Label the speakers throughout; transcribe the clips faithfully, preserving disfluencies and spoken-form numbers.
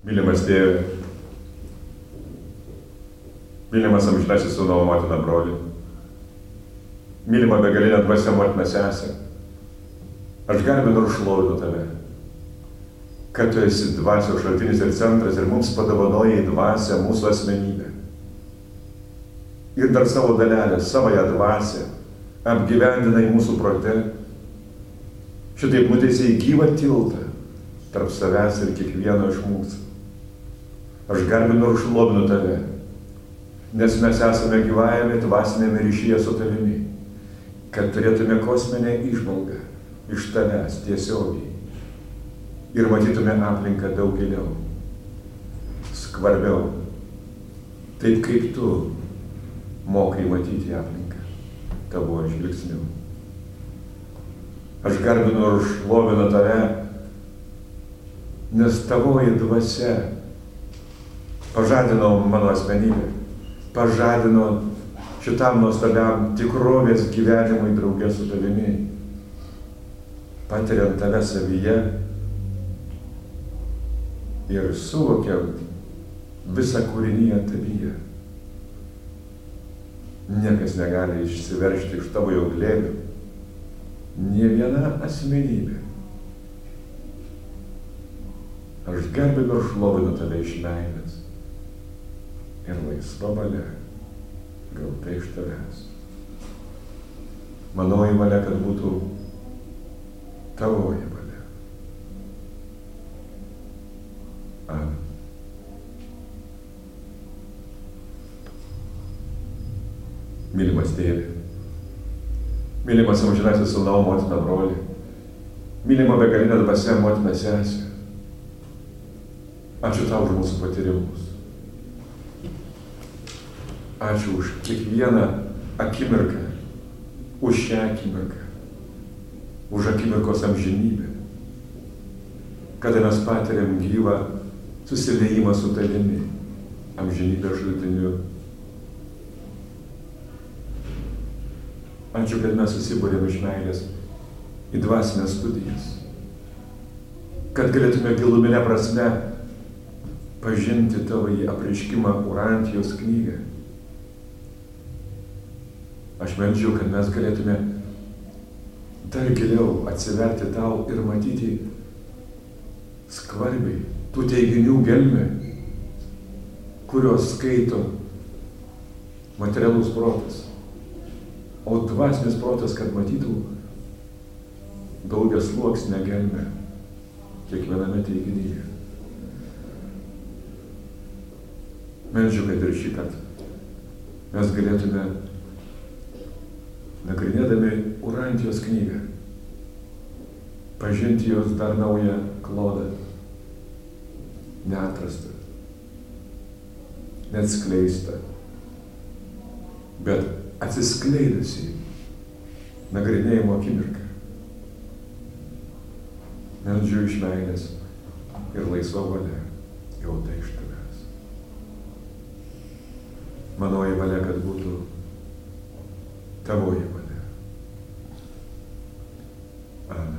Speaker 1: Mylimas tėve, mylimas amžinasis sūnau motina broli, mylima begalinė dvasia motina sesė, aš garbinu ir šlovinu tave, kad tu esi dvasios šaltinis ir centras ir mums padovanojai dvasią mūsų asmenybę. Ir dar savo dalelę, savąją dvasią apgyvendinai mūsų prote, šitaip nuteisei gyvą tiltą tarp savęs ir kiekvieno iš mūsų. Aš garbinu ir šlovinu tave, nes mes esame gyvajame dvasinėme ryšyje su tavimi, kad turėtume kosminę įžvalgą iš tavęs tiesiogiai ir matytume aplinką daug giliau, skvarbiau, taip kaip tu mokai matyti aplinką tavo žvilgsniu. Aš garbinu ir šlovinu tave, nes tavoji dvasia pažadino mano asmenybę, pažadino šitam nuostabiam tikrovės gyvenimui drauge su tavimi, patiriant tave savyje ir suvokiant visą kūriniją tavyje. Niekas negali išsiveržti iš tavo jau glėbio, nė viena asmenybė. Aš garbinu ir šlovinu tave iš meilės ir laisva valia gauta iš tavęs. Manoji valia, kad būtų tavoji valia. Amen. Mylimas tėve, mylimas amžinasis sūnau motina broli, mylima begalinė dvasia motina sesė, ačiū tau už mūsų patyrimus. Ačiū už kiekvieną akimirką, už šią akimirką, už akimirkos amžinybę, kada mes patiriam gyvą susiliejimą su tavimi, amžinybės šaltiniu. Ačiū, kad mes susibūrėm iš meilės į dvasinės studijas, kad galėtume giluminę prasme pažinti tavo į apreiškimą Urantijos knygą. Aš meldžiu, kad mes galėtume dar giliau atsiverti tau ir matyti skvarbiai tų teiginių gelmę, kurios skaito materialus protas. O dvasinis protas, kad matytų daugia sluoksnę gelmę kiekviename teiginyje. Meldžiu, kad ir šį kartą mes galėtume, nagrinėdami Urantijos knygą, pažinti jos dar naują klodą, neatrastą, neatskleistą, bet atsiskleidusi nagrinėjimo akimirką. Meldžiu iš meilės ir laisva valia gauta iš tavęs. Manoji valia, kad būtų tavoji valia. Amen.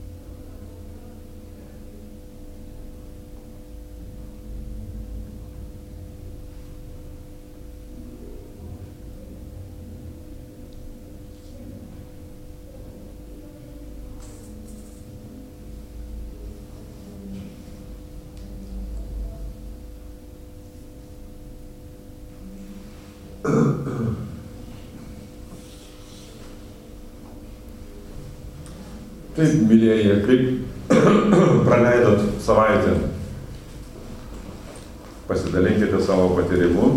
Speaker 1: Taip, mylėjai, kaip praleidot savaitę? Pasidalinkite savo patyrimu.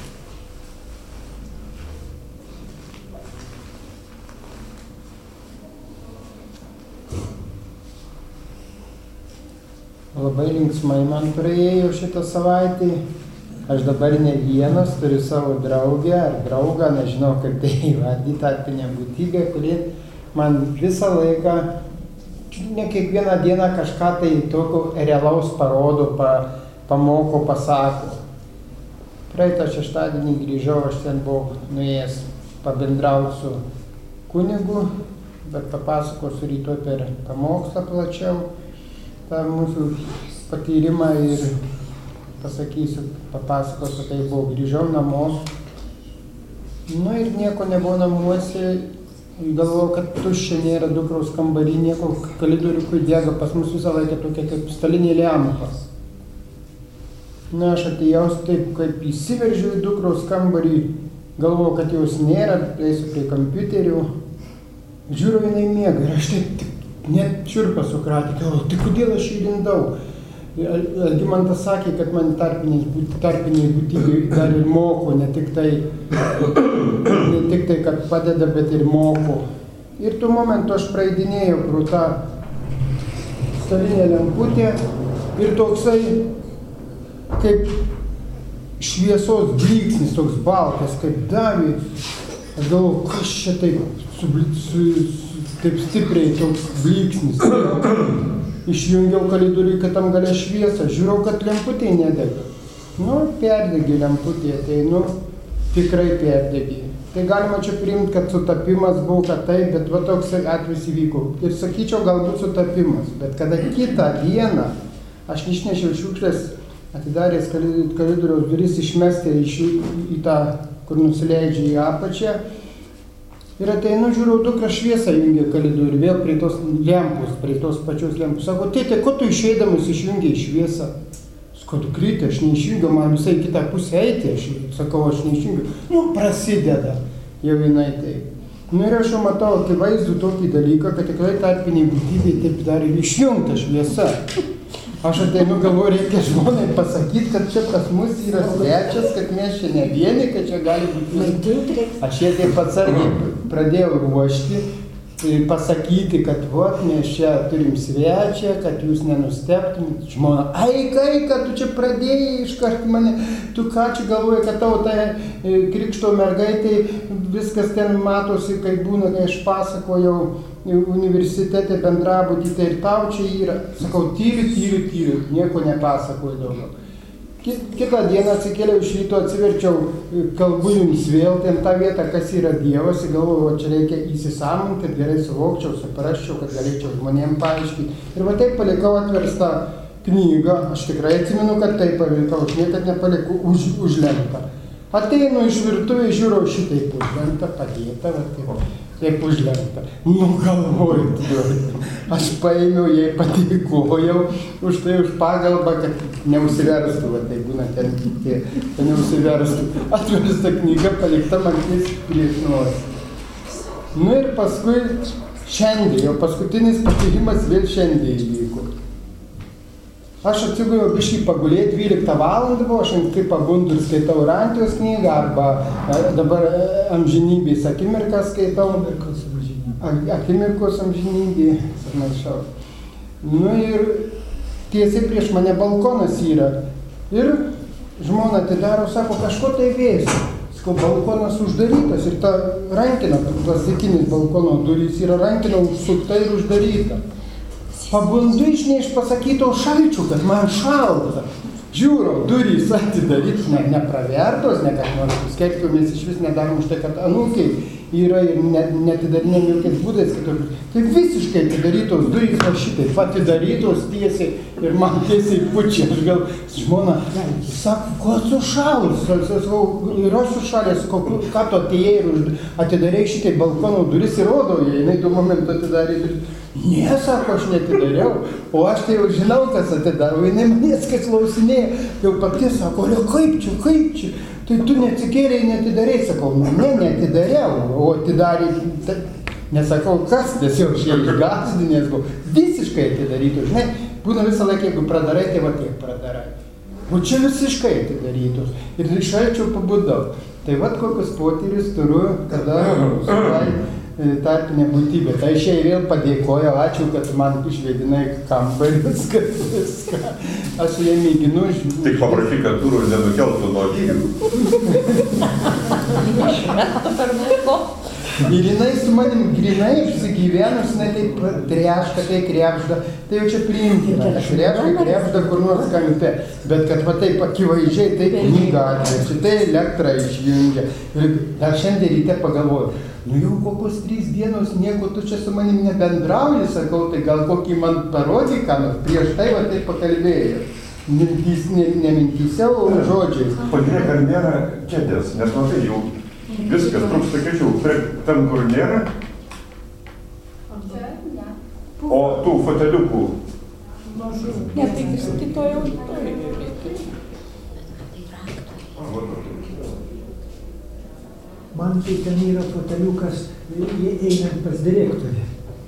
Speaker 2: Labai linksmai man praėjo šitą savaitę. Aš dabar ne vienas, turiu savo draugę ar draugą, nežinau kaip tai įvardyti, tarpinę būtybę, kuri man visą laiką, ne kiekvieną dieną kažką tai tokio realaus parodo, pa, pamoko, pasako. Praeitą šeštadienį grįžau, aš ten buvau nuėjęs pabendrauti su kunigu, bet papasakosiu rytoj per pamokslą plačiau tą mūsų patyrimą ir pasakysiu, papasakosiu, kai buvau, grįžau namo. Nu ir nieko nebuvo namuose, galvojau, kad tuščia nėra dukros kambarį, nieko kalidoriukui dega, pas mus visą laiką tokia kaip stalinė lempa. Na, aš atėjau taip, kaip įsiveržiu į dukros kambarį, galvojau, kad jos nėra, eisiu prie kompiuterių, žiūriu, jinai miega ir aš taip net čiurpą sukratė, galvoju, tai kodėl aš įlindau? Algimantas sakė, kad man tarpiniai būtybė dar ir moko, ne tik tai, ne tik tai, kad padeda, bet ir moko. Ir tuo momentu aš praeidinėjau pro tą stalinę lemputę ir toksai, kaip šviesos blyksnis, toks baltas, kaip davė. Aš galvoju, kas čia taip, su, su, su, taip stipriai toks blyksnis. Išjungiau kalidorių, kad tam galia šviesą, žiūrėjau, kad lemputė nedega. Nu, perdegė lemputė, tai nu, tikrai perdegė. Tai galima čia priimti, kad sutapimas buvo, kad taip, bet va toks atvejis įvyko. Ir sakyčiau, galbūt sutapimas, bet kada kitą dieną aš išnešiau šiukšlės, atidaręs kalidoriaus duris, išmesti iš, į tą, kur nusileidžia į apačią. Ir ateinu, žiūriu, dukra šviesą jungia kalidorių, vėl prie tos lempus, prie tos pačios lempus. Sako, tėtė, ko tu išeidamas išjungiai šviesą? Sako, tu krytė, aš neišjungiau, man visai kitą pusę eiti, aš sakau, aš neišjungiau. Nu, prasideda jau jinai taip. Nu ir aš jau matau akivaizdų tokį dalyką, kad tikrai tarpiniai būtybei taip dar ir išjungta šviesa. Aš ateinu, galvoju, reikia žmonai pasakyti, kad čia pas mus yra svečias, kad mes čia ne vieni, kad čia gali būti. Aš jie taip atsargiai pradėjau ruošti ir pasakyti, kad vot, mes čia turim svečią, kad jūs nenustebtumėt. Žmona, aik, aik, kad tu čia pradėjai iškart mane, tu ką čia galvoji, kad tau tai krikšto mergaitai viskas ten matosi, kai būna, kai aš pasakojau universitete bendrabutį, tai ir tau čia yra. Sakau, tyri, tyri, tyri, nieko nepasakoju daugiau. Kitą dieną atsikėliau iš ryto, atsiverčiau, kalbu jums vėl, ten tą vietą, kas yra Dievas, galvoju, čia reikia įsisamonti, kad gerai suvokčiau, suprasčiau, kad galėčiau žmonėm paaiškinti. Ir va taip palikau atverstą knygą, aš tikrai atsimenu, kad taip palikau, aš niekad nepalikau už, už lentą. Ateinu iš virtuvės, žiūriu šitaip už lentą, padėta, va taip. Taip užlenta. Nu, galvoju, aš paėmiau, jai padėkojau už tai, už pagalbą, kad neužsiverstų, va, tai būna ten kiti, kad neužsiverstų. Atversta knyga palikta man prieš nosį. Nu ir paskui šiandien, jau paskutinis patyrimas vėl šiandien įvyko. Aš atsigujau biškį pagulėti, dvyliktą valandą buvo, aš kaip pabundu ir skaitau Rantijos knygą, arba dabar amžinybės akimirką skaitau. Akimirkos amžinybė, sakyčiau. Nu ir tiesiai prieš mane balkonas yra. Ir žmona atidaro, sako, kažko tai vėsi. Sakau, balkonas uždarytas ir ta rankina, klasikinis balkono durys yra rankina užsukta ir uždaryta. Pabundu iš neišpasakyto šalčių, kad man šalta. Žiūrau, durys atidarytos, ne, nepravertos, ne kad nors skelbkiau, mes iš vis nedarom už tai, kad anūkiai yra ir netidarinėm jokiais būdais kitokius. Tai visiškai atidarytos durys, va šitaip, atidarytos tiesiai ir man tiesiai pučia. Aš gal, žmona, sako, ko sušalus? Sakau, ir aš sušalęs, sakau, ką tu atėjai ir atidarėjai šitai balkono duris ir rodau, jei jinai tuo momentu atidarė duris. Ne, sako, aš netidariau, o aš tai jau žinau, kas atidaro, jinai manęs kas klausinėja, jau pati sako, o kaip čia, kaip čia, tai tu neatsikėlei, netidarėjai, sakau, nu, ne, netidariau, o atidarė, ta, nesakau, kas, tiesiog šie išgazdinės buvo, visiškai atidarytų, žinai, būna visą laiką, jeigu pradarai, tai va tiek pradarai, o čia visiškai atidarytos, ir iš šalčio pabudau, tai va kokius potyrius turiu, kada surai, tarpinė būtybė. Tai šiai vėl padėkoju, ačiū, kad man išvedinai kambaris, kad viską. Aš jie mėginu.
Speaker 1: Tik paprašy, kad durų nenukeltų nuo vyrų.
Speaker 2: Ir jinai su manim grinai apsigyvenus, jinai taip treška, tai krepšda, tai jau čia priimtina. Krepšda, krepšda kur nors kampe. Bet kad va taip akivaizdžiai, tai knyga atvežia, tai elektrą išjungia. Ir dar šiandien ryte pagalvoju, nu jau kokios trys dienos nieko tu čia su manim nebendrauji, sakau, tai gal kokį man parodį, ką nors prieš tai va taip pakalbėjau. Mintys, ne, ne mintyse, o žodžiais.
Speaker 1: Pažiūrėk, ar nėra kėdės, nes matai, jau viskas trūksta kėdžių. Ten, kur nėra, o tų foteliukų.
Speaker 3: Ne, tai kito jau reikia.
Speaker 4: Man tai ten yra foteliukas einant pas direktorį.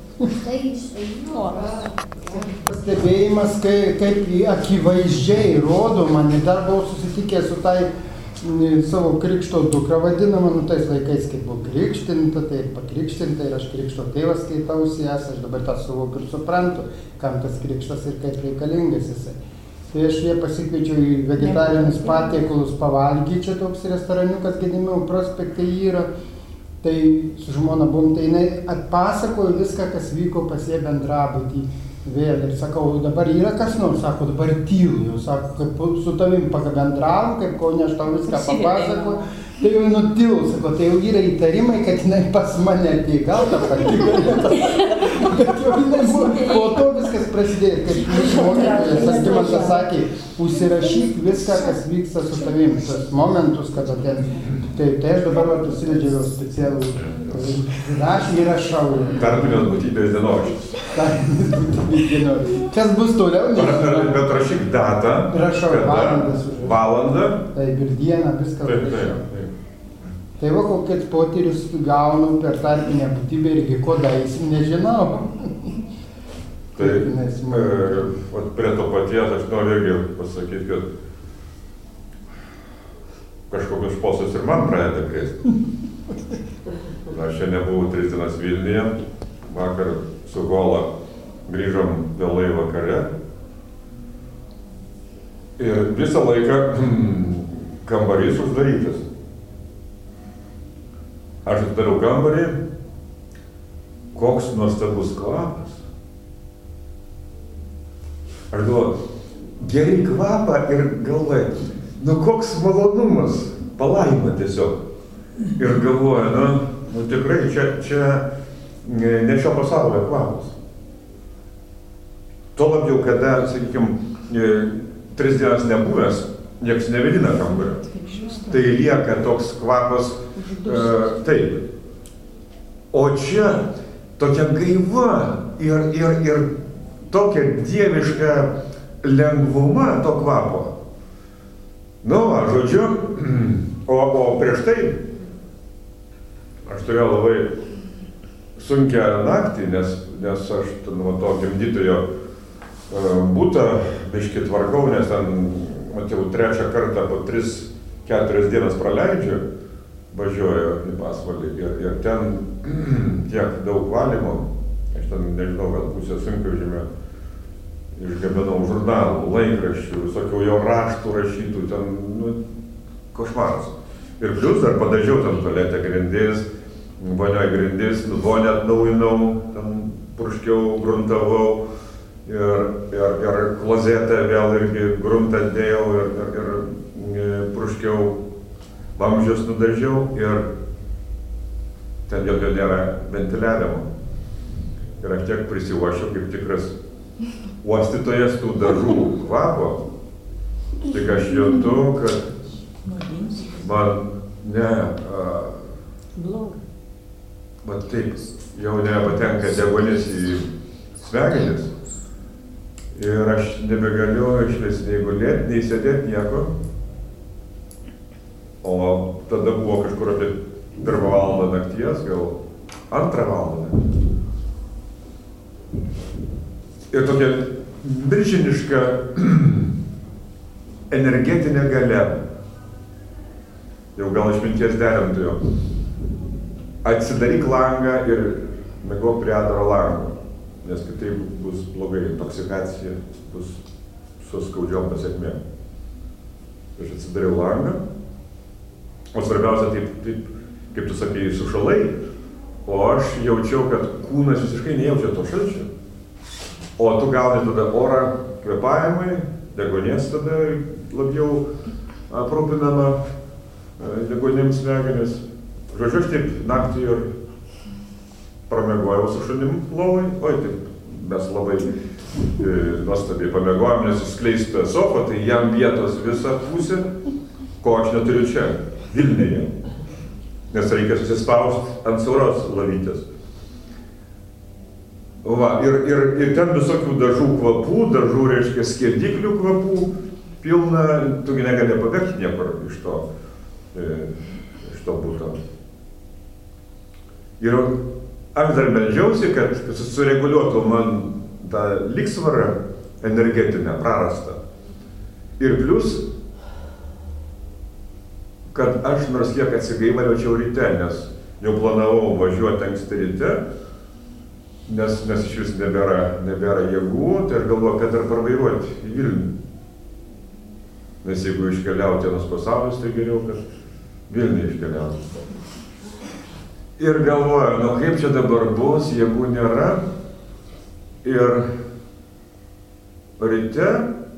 Speaker 2: Pastebėjimas, kai, kaip akivaizdžiai rodo, man dar buvau susitikęs su tai m, savo krikšto dukra vadinama, nu tais laikais, kai buvo krikštinta, tai pakrikštinta ir aš krikšto tėvas skaitausi jas, aš dabar tą suvokiu ir suprantu, kam tas krikštas ir kaip reikalingas jisai. Tai aš jie pasikviečiau į vegetarinius patiekalus pavalgyti, čia toks restoraniukas Gedimino prospekte yra. Tai su žmona buvom, tai jinai atpasakojo viską, kas vyko pas jie bendrabutį vėl. Ir sakau, dabar yra kas nors, sako, dabar tylu, jau sako, kaip su tavim pabendravom, kaip ko ne aš tau viską papasakoju. Tai jau nutilo, sako, tai jau yra įtarimai, kad jinai pas mane atėjo, gal tą patį. Bet jau jinai buvo, po to viskas prasidėjo, kaip mūsų mokytojas Algimantas sakė, užsirašyk viską, kas vyksta su tavim, tas momentus, kada ten. Tai, tai aš dabar vat užsivedžiau specialų rašymą ir rašau.
Speaker 1: Tarpinės būtybės dienoraštis.
Speaker 2: Tarpinės būtybės dienoraštis. Kas bus toliau?
Speaker 1: Bet rašyk datą.
Speaker 2: Rašau valandas.
Speaker 1: Valandą.
Speaker 2: Taip, ir dieną viską.
Speaker 1: Taip, taip, taip.
Speaker 2: Tai va, kokias potyrius gaunu per tarpinę būtybę irgi ko daisim, nežinau.
Speaker 1: Tai e, prie to paties aš noriu irgi pasakyti, kad kažkokius šposus ir man pradeda krėsti. Aš šiandien buvau tris dienas Vilniuje, vakar su Gola grįžom vėlai vakare. Ir visą laiką kambarys uždarytas. Aš atidariau kambarį, koks nuostabus kvapas. Aš galvoju, geri kvapą ir galvoju, nu koks malonumas, palaima tiesiog. Ir galvoju, nu, nu tikrai čia, čia ne šio pasaulio kvapas. Tuo labiau, kada, sakykime, tris dienas nebuvęs, nieks nevedina kambario. Tai lieka toks kvapas, e, taip. O čia tokia gaiva ir, ir, ir tokia dieviška lengvuma to kvapo. Nu, va, žodžiu, o, o prieš tai aš turėjau labai sunkią naktį, nes, nes aš nuo to gimdytojo butą biškį tvarkau, nes ten, matau, trečią kartą po tris, keturias dienas praleidžiu, važiuoju į pasvalį ir, ir ten tiek daug valymo, aš ten, nežinau, gal pusę sunkvežimio išgabenau žurnalų, laikraščių, visokių jo raštų rašytų, ten, nu, košmaras. Ir plius dar padažiau ten tualetę grindis, vonioj grindis, vonę atnaujinau, ten purškiau, gruntavau ir, ir, ir klozetę vėl irgi gruntą dėjau ir, ir, ir purškiau, vamzdžius nudažiau ir ten jokio nėra ventiliavimo. Ir aš tiek prisiuošiau kaip tikras uostytojas tų dažų kvapo, tik aš juntu, kad man ne, a, va taip, jau nepatenka deguonis į smegenis ir aš nebegaliu išvis nei gulėti, nei sėdėti nieko, o tada buvo kažkur apie pirmą valandą nakties, gal antrą valandą. Ir tokia milžiniška energetinė galia, jau gal išminties derintojo, atsidaryk langą ir mėgok prie atdaro lango, nes kitaip bus blogai, intoksikacija bus su skaudžiom pasekmėm. Aš atsidariau langą, o svarbiausia, taip, taip, kaip tu sakei, sušalai, o aš jaučiau, kad kūnas visiškai nejaučia to šalčio. O tu gauni tada orą kvėpavimui, deguonies tada labiau aprūpinama deguonims smegenis. Žodžiu, aš taip naktį ir pramiegojau su šunim lovai. Oi, taip, mes labai nuostabiai pamiegojom, nes išskleista sofa, tai jam vietos visą pusę, ko aš neturiu čia, Vilniuje. Nes reikia susispausti ant siauros lavytės. Va, ir, ir, ir ten visokių dažų kvapų, dažų, reiškia, skirdiklių kvapų pilna, tugi negali pabėgti niekur iš to, e, iš to būto. Ir aš dar meldžiausi, kad sureguliuotų man tą lygsvarą energetinę prarastą. Ir plus, kad aš nors kiek atsigaivaliočiau ryte, nes jau planavau važiuoti anksti ryte, nes, nes iš vis nebėra, nebėra jėgų, tai aš galvoju, kad dar parvairuoti į Vilnių. Nes jeigu iškeliauti vienas pasaulis, tai geriau, kad Vilnių iškeliauti. Ir galvoju, nu kaip čia dabar bus, jėgų nėra. Ir ryte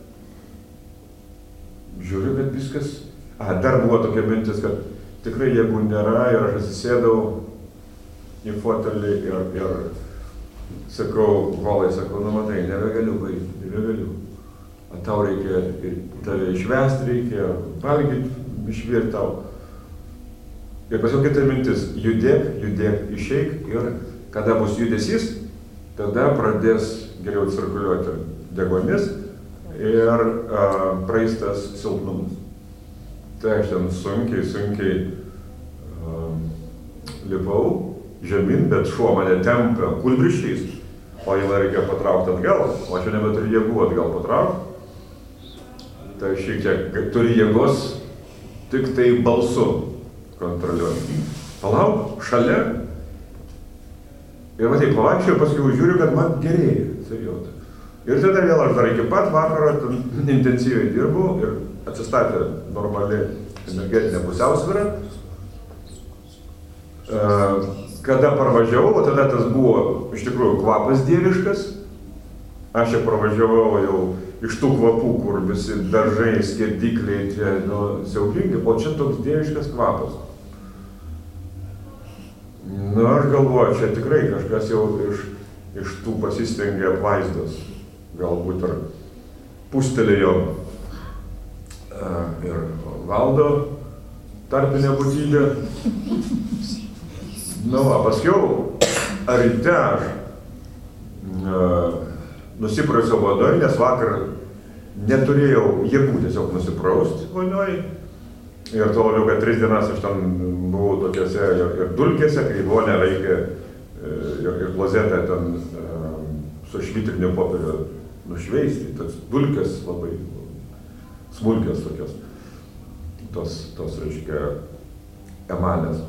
Speaker 1: žiūriu, kad viskas... A, dar buvo tokia mintis, kad tikrai jėgų nėra ir aš atsisėdau į fotelį ir, ir sakau, Volai, sakau, nu matai, nebegaliu baigti, nebegaliu. O tau reikia, ir tave išvesti reikia, valgyti, išvirti tau. Ir paskui kita mintis, judėk, judėk, išeik ir kada bus judesys, tada pradės geriau cirkuliuoti deguonis ir a, praeis tas silpnumas. Tai aš ten sunkiai, sunkiai um, lipau žemyn, bet šuo mane tempia kulbriščiais, o jį reikia patraukti atgal, o aš jau nebeturiu jėgų atgal patraukti. Tai šiek tiek turi jėgos tik tai balsu kontroliuoti. Palauk, šalia. Ir matai, pavaikščiau, paskui žiūriu, kad man gerėja. Savijauta. Ir tada vėl aš dar iki pat vakaro intensyviai dirbau ir atsistatė normali energetinė pusiausvyra. Kada parvažiavau, o tada tas buvo iš tikrųjų kvapas dieviškas. Aš čia parvažiavau jau iš tų kvapų, kur visi dažai, skirdikliai, tie, nu, siaubingi, o čia toks dieviškas kvapas. Nu, aš galvoju, čia tikrai kažkas jau iš, iš tų pasistengė apvaizdos. Galbūt ir pustelėjo ir valdo tarpinę būtybę. Nu, o paskiau, ryte aš nusiprausiau vadoj, nes vakar neturėjau jėgų tiesiog nusiprausti vadoj. Ir to labiau, kad tris dienas aš ten buvau tokiose ir, ir dulkėse, kai vonę reikia ir, ir klozetą ten su švitriniu popieriu nušveisti. Tas dulkės labai smulkės tokios, tos, tos, reiškia, emalės.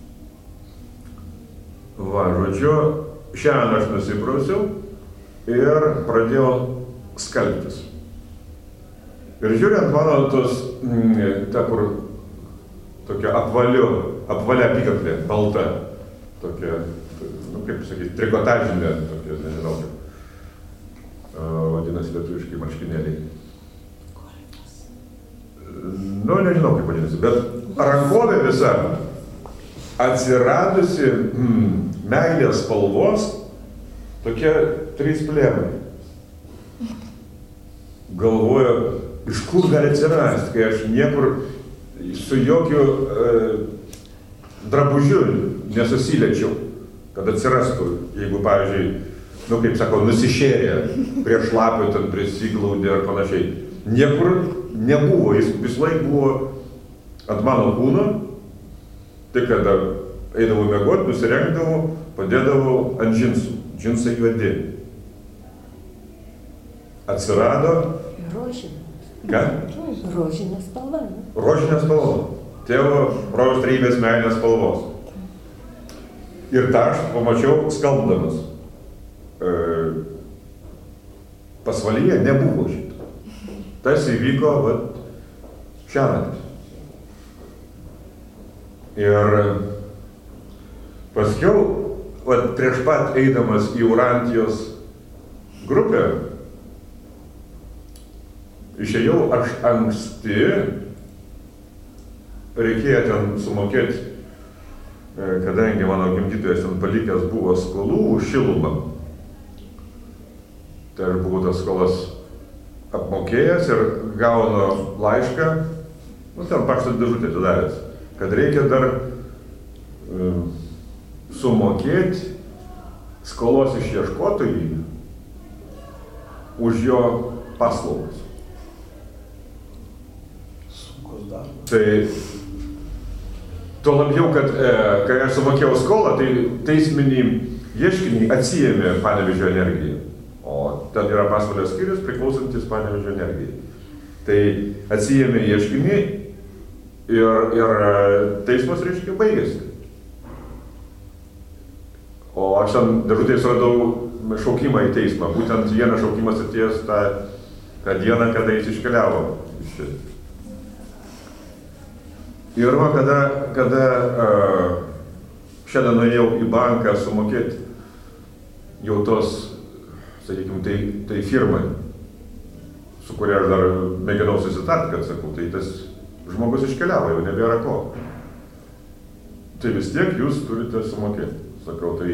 Speaker 1: Va, žodžiu, šiandien aš nusiprausiau ir pradėjau skalbtis. Ir žiūrint mano tos, ta kur, tokia apvaliu, apvalia apykaklė, balta, tokia, nu kaip sakyti, trikotažinė, tokia, nežinau, vadinasi lietuviškai marškinėliai. Nu, nežinau, kaip vadinasi, bet rankovė visa atsiradusi mm, meilės spalvos, tokie trys plėmai. Galvoju, iš kur gali atsirasti, kai aš niekur su jokiu e, drabužiu nesusiliečiau, kad atsirastų, jeigu, pavyzdžiui, nu, kaip sakau, nusišėrė prie šlapio, ten prisiglaudė ar panašiai. Niekur nebuvo, jis vis laik buvo ant mano kūno, tik kada eidavau miegot, nusirengdavau, padėdavau ant džinsų, džinsai juodi. Atsirado...
Speaker 5: Rožinė.
Speaker 1: Ką?
Speaker 5: Rožinė spalva.
Speaker 1: Rožinė spalva. Tėvo broliaus trejybės meilės spalvos. Ir tą aš pamačiau skalbdamas. E, pasvalyje nebuvo šito. Tas įvyko, vat, šiąnakt. Ir paskiau, vat, prieš pat eidamas į Urantijos grupę, išėjau aš anksti, reikėjo ten sumokėti, kadangi mano gimdytojas ten palikęs buvo skolų už šilumą. Tai aš buvau tas skolas apmokėjęs ir gaunu laišką, nu ten pašto dėžutė atidaręs, kad reikia dar um, sumokėti skolos išieškotojui už jo paslaugas.
Speaker 6: Sunkus darbas.
Speaker 1: Tai tuo labiau, kad e, kai aš sumokėjau skolą, tai teisminį ieškinį atsiėmė Panevėžio energija. O ten yra pasvalio skyrius priklausantis Panevėžio energijai. Tai atsiėmė ieškinį ir, ir teismas, reiškia, baigėsi. O aš ten dėžutėje suradau šaukimą į teismą. Būtent vienas šaukimas atėjęs tą, tą dieną, kada jis iškeliavo. Ir va, kada, kada uh, šiandien nuėjau į banką sumokėti jau tos, sakykime, tai, tai firmai, su kuria aš dar mėginau susitarti, kad sakau, tai tas žmogus iškeliavo, jau nebėra ko. Tai vis tiek jūs turite sumokėti. Sakau, tai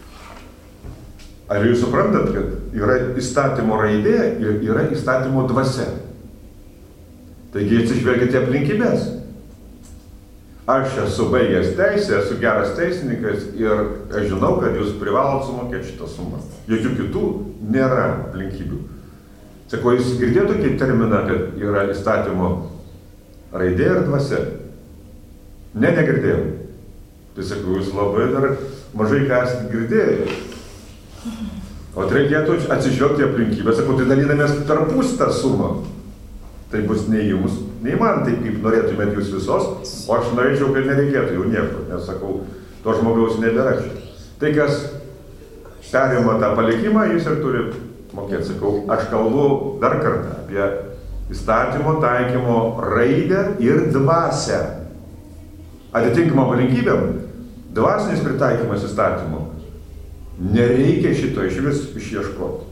Speaker 1: ar jūs suprantat, kad yra įstatymo raidė ir yra įstatymo dvasia? Taigi atsižvelgite aplinkybės. Aš esu baigęs teisę, esu geras teisininkas ir aš žinau, kad jūs privalot sumokėti šitą sumą. Jokių kitų nėra aplinkybių. Sakau, jūs girdėjote tokį terminą, kad yra įstatymo raidė ir dvasia? Ne, negirdėjau. Tai sakau, jūs labai dar mažai ką esate girdėję. O tai reikėtų atsižvelgti aplinkybę. Sakau, tai dalinamės tarpus tą sumą. Tai bus nei jums, nei man, taip kaip norėtumėt jūs visos, o aš norėčiau, kad nereikėtų jau nieko, nes sakau, to žmogaus nebėra čia. Tai kas perima tą palikimą, jis ir turi mokėti. Sakau, aš kalbu dar kartą apie įstatymo taikymo raidę ir dvasią. Atitinkamą aplinkybėm, dvasinis pritaikymas įstatymo, nereikia šito iš vis išieškoti.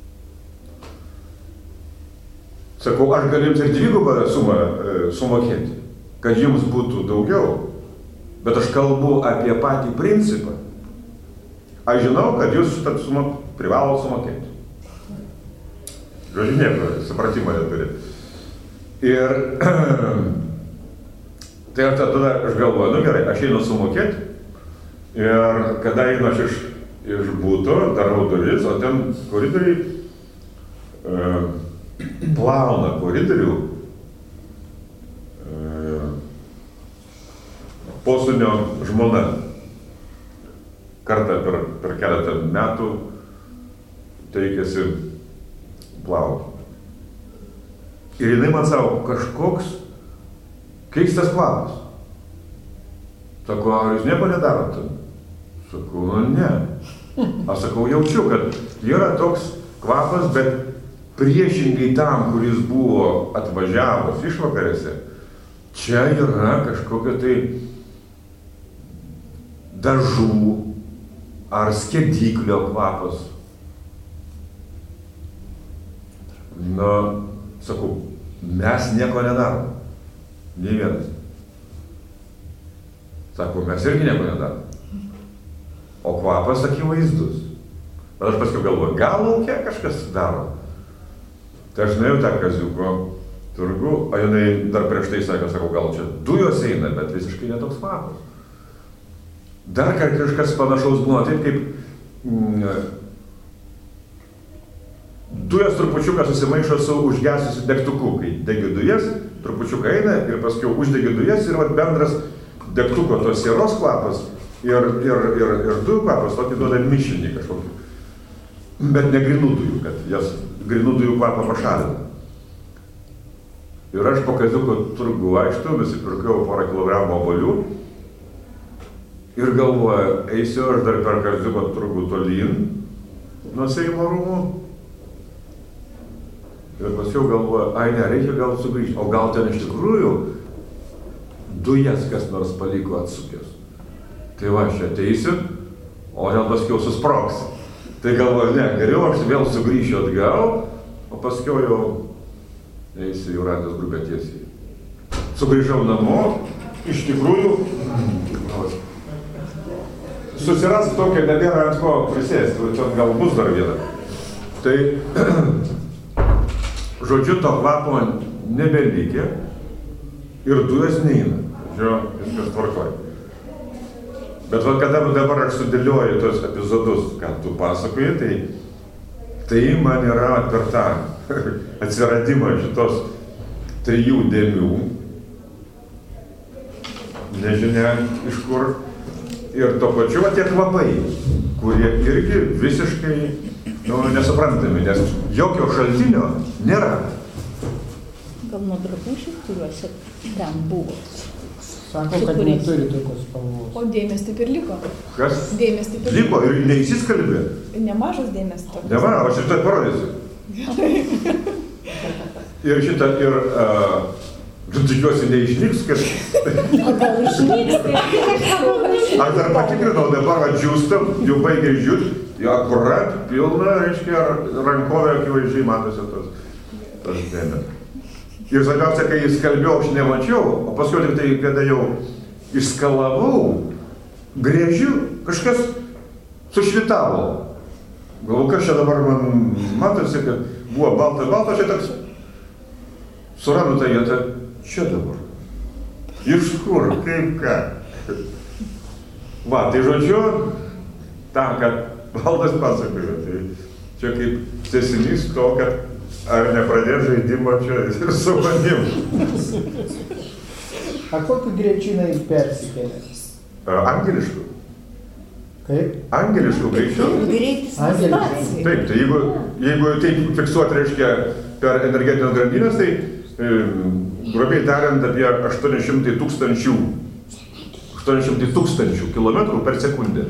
Speaker 1: Sakau, aš galiu jums ir dvigubą sumą e, sumokėti, kad jums būtų daugiau, bet aš kalbu apie patį principą. Aš žinau, kad jūs šitą sumą privalo sumokėti. Žodžiu, nieko, supratimo neturi. Ir tai aš tada aš galvoju, nu gerai, aš einu sumokėti ir kada einu aš iš, iš būto, darau duris, o ten koridoriai e, plauna koridorių e, posūnio žmona kartą per, per keletą metų teikėsi plauti. Ir jinai man savo, kažkoks keistas kvapas. Sako, ar jūs nieko nedarote? Sakau, nu ne. Aš sakau, jaučiu, kad yra toks kvapas, bet priešingai tam, kuris buvo atvažiavus išvakarėse, čia yra kažkokio tai dažų ar skediklio kvapas. Na, sakau, mes nieko nedarom. Nei vienas. Sako, mes irgi nieko nedarom. O kvapas akivaizdus. Bet aš paskui galvoju, gal lauke kažkas daro. Tai aš nuėjau tą kaziuko turgų, o jinai dar prieš tai sakė, sakau, gal čia dujos eina, bet visiškai netoks kvapas. Dar kažkas panašaus buvo, taip kaip mm, dujos trupučiuką susimaišo su užgesusiu degtuku, kai degi dujas, trupučiuką eina ir paskui uždegi dujas ir vat bendras degtuko tos sieros kvapas ir, ir, ir, ir dujų kvapas, tokį duoda mišinį kažkokį. Bet ne grinų dujų, kad jas grinų dujų kvapą pašalina. Ir aš po kaziuko turgų vaikštau, nusipirkau porą kilogramų obuolių ir galvoju, eisiu aš dar per kaziuko turgų tolyn nuo Seimo rūmų. Ir paskiau galvoju, ai ne, reikia gal sugrįžti, o gal ten iš tikrųjų dujas kas nors paliko atsukęs. Tai va, aš ateisiu, o ten paskiau susprogs. Tai galvoju, ne, geriau aš vėl sugrįšiu atgal, o paskiau jau eisiu į Jūratės grupę tiesiai. Sugrįžau namo, iš tikrųjų, susiras tokia, nebėra ant ko prisėsti, čia gal bus dar viena. Tai, žodžiu, to kvapo nebelikė ir dujos neina. Žodžiu, viskas tvarkoja. Bet va, kada dabar aš sudėlioju tos epizodus, ką tu pasakoji, tai, tai man yra per tą atsiradimą šitos trijų dėmių, nežinia iš kur, ir to pačiu va, tie kvapai, kurie irgi visiškai nu, nesuprantami, nes jokio šaltinio nėra.
Speaker 3: Gal nuo drabužių, kuriuose ten buvo?
Speaker 2: Sako, kad neturi tokios spalvos.
Speaker 7: O dėmės taip ir liko.
Speaker 1: Kas?
Speaker 7: Dėmės taip ir
Speaker 1: liko. Ir neįsiskalbė.
Speaker 7: Nemažas dėmės toks.
Speaker 1: Nemažas, aš šitą parodysiu. Ir šitą, ir, uh, tikiuosi, neišnyks, kad...
Speaker 3: O gal išnyks, tai...
Speaker 1: Aš dar patikrinau, dabar va džiūstam, jau baigia džiūt, jau akurat, pilna, reiškia, rankovė akivaizdžiai matosi tos, tos dėmės. Ir svarbiausia, kai įskalbiau, aš nemačiau, o paskui tik tai, kada jau išskalavau, grėžiu, kažkas sušvitavo. Galvoju, kas čia dabar man matosi, kad buvo balta, balta, čia toks suradu tą vietą, čia dabar. Iš kur, kaip ką. Va, tai žodžiu, tą, kad valdas pasakojo, tai čia kaip tęsinys to, kad ar nepradės žaidimo čia ir su manim.
Speaker 2: A kokiu greičiu jinai persikėlė?
Speaker 1: Angelišku.
Speaker 2: Kaip?
Speaker 1: Angelišku greičiu.
Speaker 5: Greitis
Speaker 2: Angelišku.
Speaker 5: paspacija.
Speaker 1: Taip, tai jeigu, jeigu taip fiksuoti, reiškia, per energetinės grandinės, tai e, grubiai tariant apie aštuoni šimtai tūkstančių, aštuoni šimtai tūkstančių kilometrų per sekundę.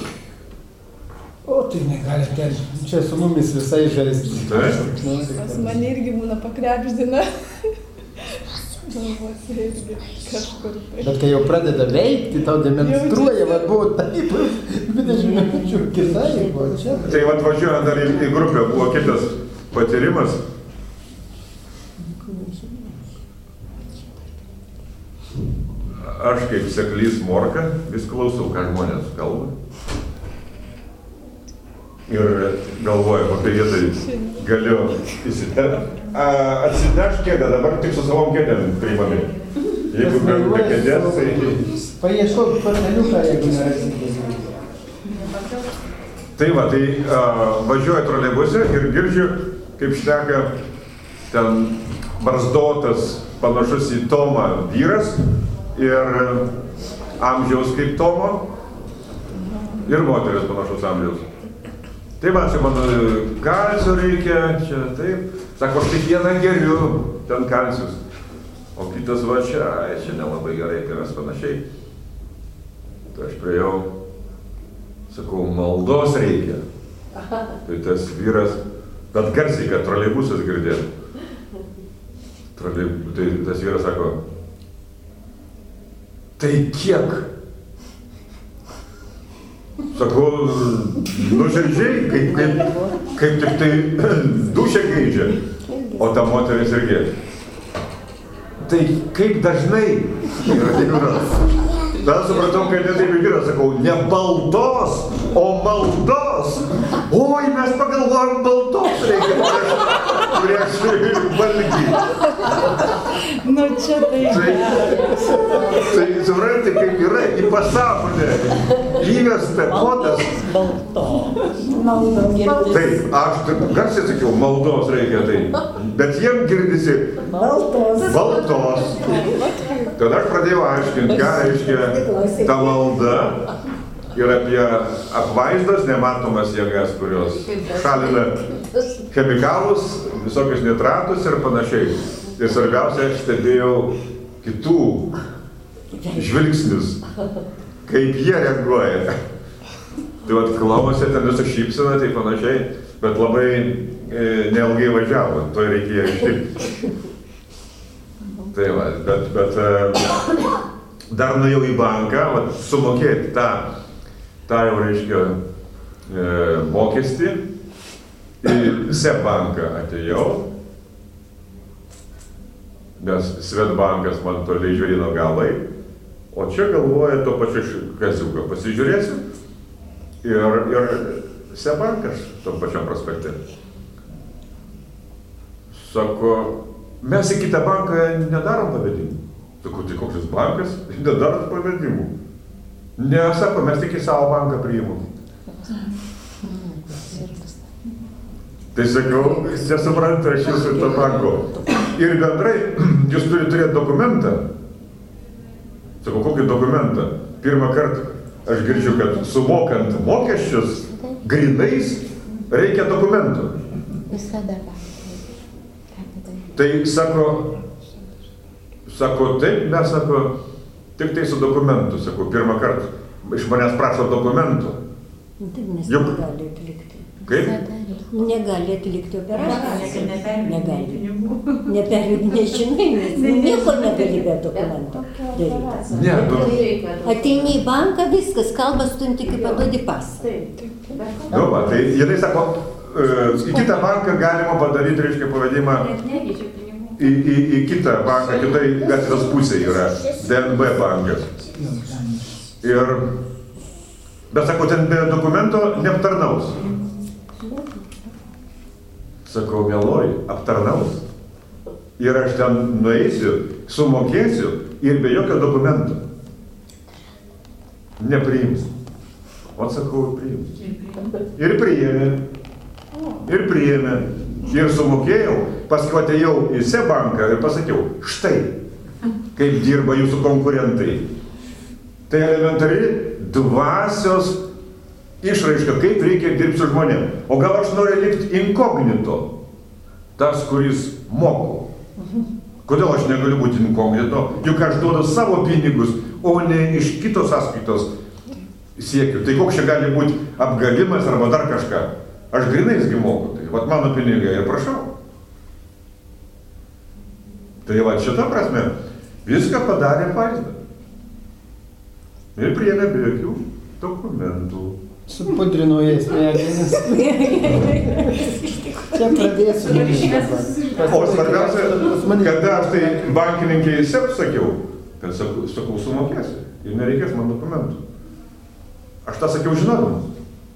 Speaker 2: O, tai negali ten. Čia su mumis visai žaisti.
Speaker 1: Taip.
Speaker 7: Pas mane irgi būna pakrebždina. Galvose irgi kažkur tai.
Speaker 2: Bet kai jau pradeda veikti, tau demonstruoja, va buvo taip, dvidešimt minučių kitai, buvo čia.
Speaker 1: Tai atvažiuojant dar į, į grupę buvo kitas patyrimas. Aš kaip seklys morka vis klausau, ką žmonės kalba. Ir galvoju, kokie vietai galiu įsidėti. Atsideš kėdę, dabar tik su savom kėdėm priimami. Jeigu be kėdės, tai...
Speaker 2: Paieškok pateliuką, jeigu nerasi.
Speaker 1: Tai va, tai a, važiuoju troleibuse ir girdžiu, kaip šneka ten barzdotas, panašus į Tomą vyras ir amžiaus kaip Tomo ir moteris panašus amžiaus. Tai man čia mano kalcio reikia, čia taip, sako, aš tik vieną geriu, ten kalcius. O kitas va čia, ai, čia nelabai gerai, kai mes panašiai. Tai aš priejau, sakau, maldos reikia. Tai tas vyras, bet garsiai, kad troleibusas girdėtų. Troleib... Tai tas vyras sako, tai kiek? Sakau, nuoširdžiai, kaip, kaip, kaip tik tai dušę geidžia, o ta moteris irgi. Tai kaip dažnai? Tada supratau, kad ne taip vyras, sakau, ne baltos, o maldos. Oi, mes pagalvojom, baltos reikia prieš, prieš valgį.
Speaker 3: Nu čia tai...
Speaker 1: Tai supranti, kaip yra į pasąmonę įvesta kodas.
Speaker 3: Baltos.
Speaker 1: Taip, aš garsiai sakiau, maldos reikia tai, bet jiem girdisi
Speaker 5: Baltos.
Speaker 1: baltos. Tada aš pradėjau aiškinti, ką reiškia ta malda ir apie apvaizdas, nematomas jėgas, kurios šalina chemikalus, visokius nitratus ir panašiai. Ir svarbiausia, aš stebėjau kitų žvilgsnius, kaip jie reaguoja. Tai vat klausė, ten visą šypseną, tai panašiai, bet labai e, neilgai važiavo, to reikėjo ištikti. Tai va, bet, bet e, dar nuėjau į banką, vat, sumokėti tą, tą jau reiškia e, mokestį, į Seb banką atėjau, nes Svedbankas man toliai žiūrino galai, o čia galvoja to pačiu kaziuką, pasižiūrėsiu. Ir, ir Seb bankas tom pačiam prospekte. Sako, mes į kitą banką nedarom pavedimų. Sakau, tai koks jis bankas, nedarom pavedimų. Ne, sako, mes tik į savo banką priimam. Tai sakau, nesuprantu aš jūsų to banko. Ir bendrai, jūs turite turėti dokumentą. Sakau, kokį dokumentą? Pirmą kartą aš girdžiu, kad sumokant mokesčius grynais reikia dokumentų.
Speaker 3: Visada.
Speaker 1: Tai sako, sako, taip, mes sako, tik tai su dokumentu, sako, pirmą kartą iš manęs prašo dokumentų.
Speaker 5: Taip, nes
Speaker 1: Juk...
Speaker 5: negali atlikti.
Speaker 1: Kaip?
Speaker 5: Negali atlikti operacijos. Negali. Nepervedinė, nežinai, nes nieko negali be dokumento daryti.
Speaker 1: Ne, tu...
Speaker 5: Ateini į banką, viskas, kalbas tu tik paduodi pasą.
Speaker 1: Nu, va, tai jinai sako, į kitą banką galima padaryti, reiškia, pavedimą į, į, į kitą banką, kitai gatvės pusė yra, D N B bankas. Ir, bet sako, ten be dokumento neaptarnaus. Sakau, mieloji, aptarnaus. Ir aš ten nueisiu, sumokėsiu ir be jokio dokumento. Nepriims. O sakau, priims. Ir priėmė. Ir priėmė. Ir sumokėjau, paskui atėjau į S E banką ir pasakiau, štai, kaip dirba jūsų konkurentai. Tai elementari dvasios išraiška, kaip reikia dirbti su žmonėm. O gal aš noriu likti inkognito, tas, kuris moku. Kodėl aš negaliu būti inkognito? Juk aš duodu savo pinigus, o ne iš kitos sąskaitos siekiu. Tai koks čia gali būti apgavimas arba dar kažką? Aš grinaisgi moku, tai vat mano pinigai ir prašau. Tai vat šita prasme viską padarė vaizdą. Ir priėmė be jokių dokumentų.
Speaker 2: Supudrino jas smegenis. Čia pradėsiu daryti dabar.
Speaker 1: O svarbiausia, kada aš tai bankininkiai S E P sakiau, kad sakau, sakau sumokėsiu ir nereikės man dokumentų. Aš tą sakiau žinodamas.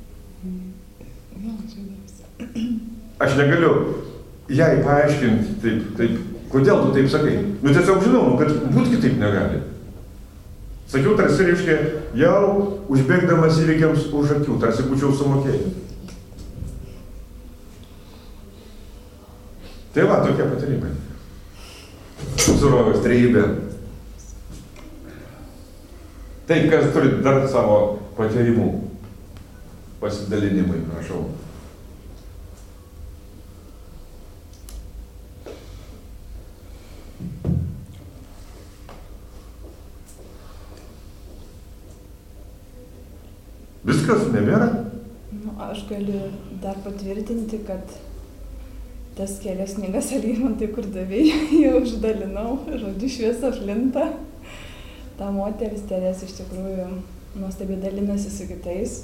Speaker 1: Aš negaliu jai paaiškinti taip, taip, kodėl tu taip sakai. Nu tiesiog žinau, nu, kad būt kitaip negali. Sakiau, tarsi reiškia, jau užbėgdamas įvykiams už akių, tarsi būčiau sumokėjęs. Tai va, tokie patarimai. Surovės trejybė. Tai, kas turi dar savo patarimų pasidalinimui, prašau. Viskas, nebėra?
Speaker 7: Nu, aš galiu dar patvirtinti, kad tas kelias knygas Algimantai, kur davėjai, jau uždalinau, žodžiu, šviesa flinta. Ta moteris Teresė iš tikrųjų nuostabiai dalinasi su kitais.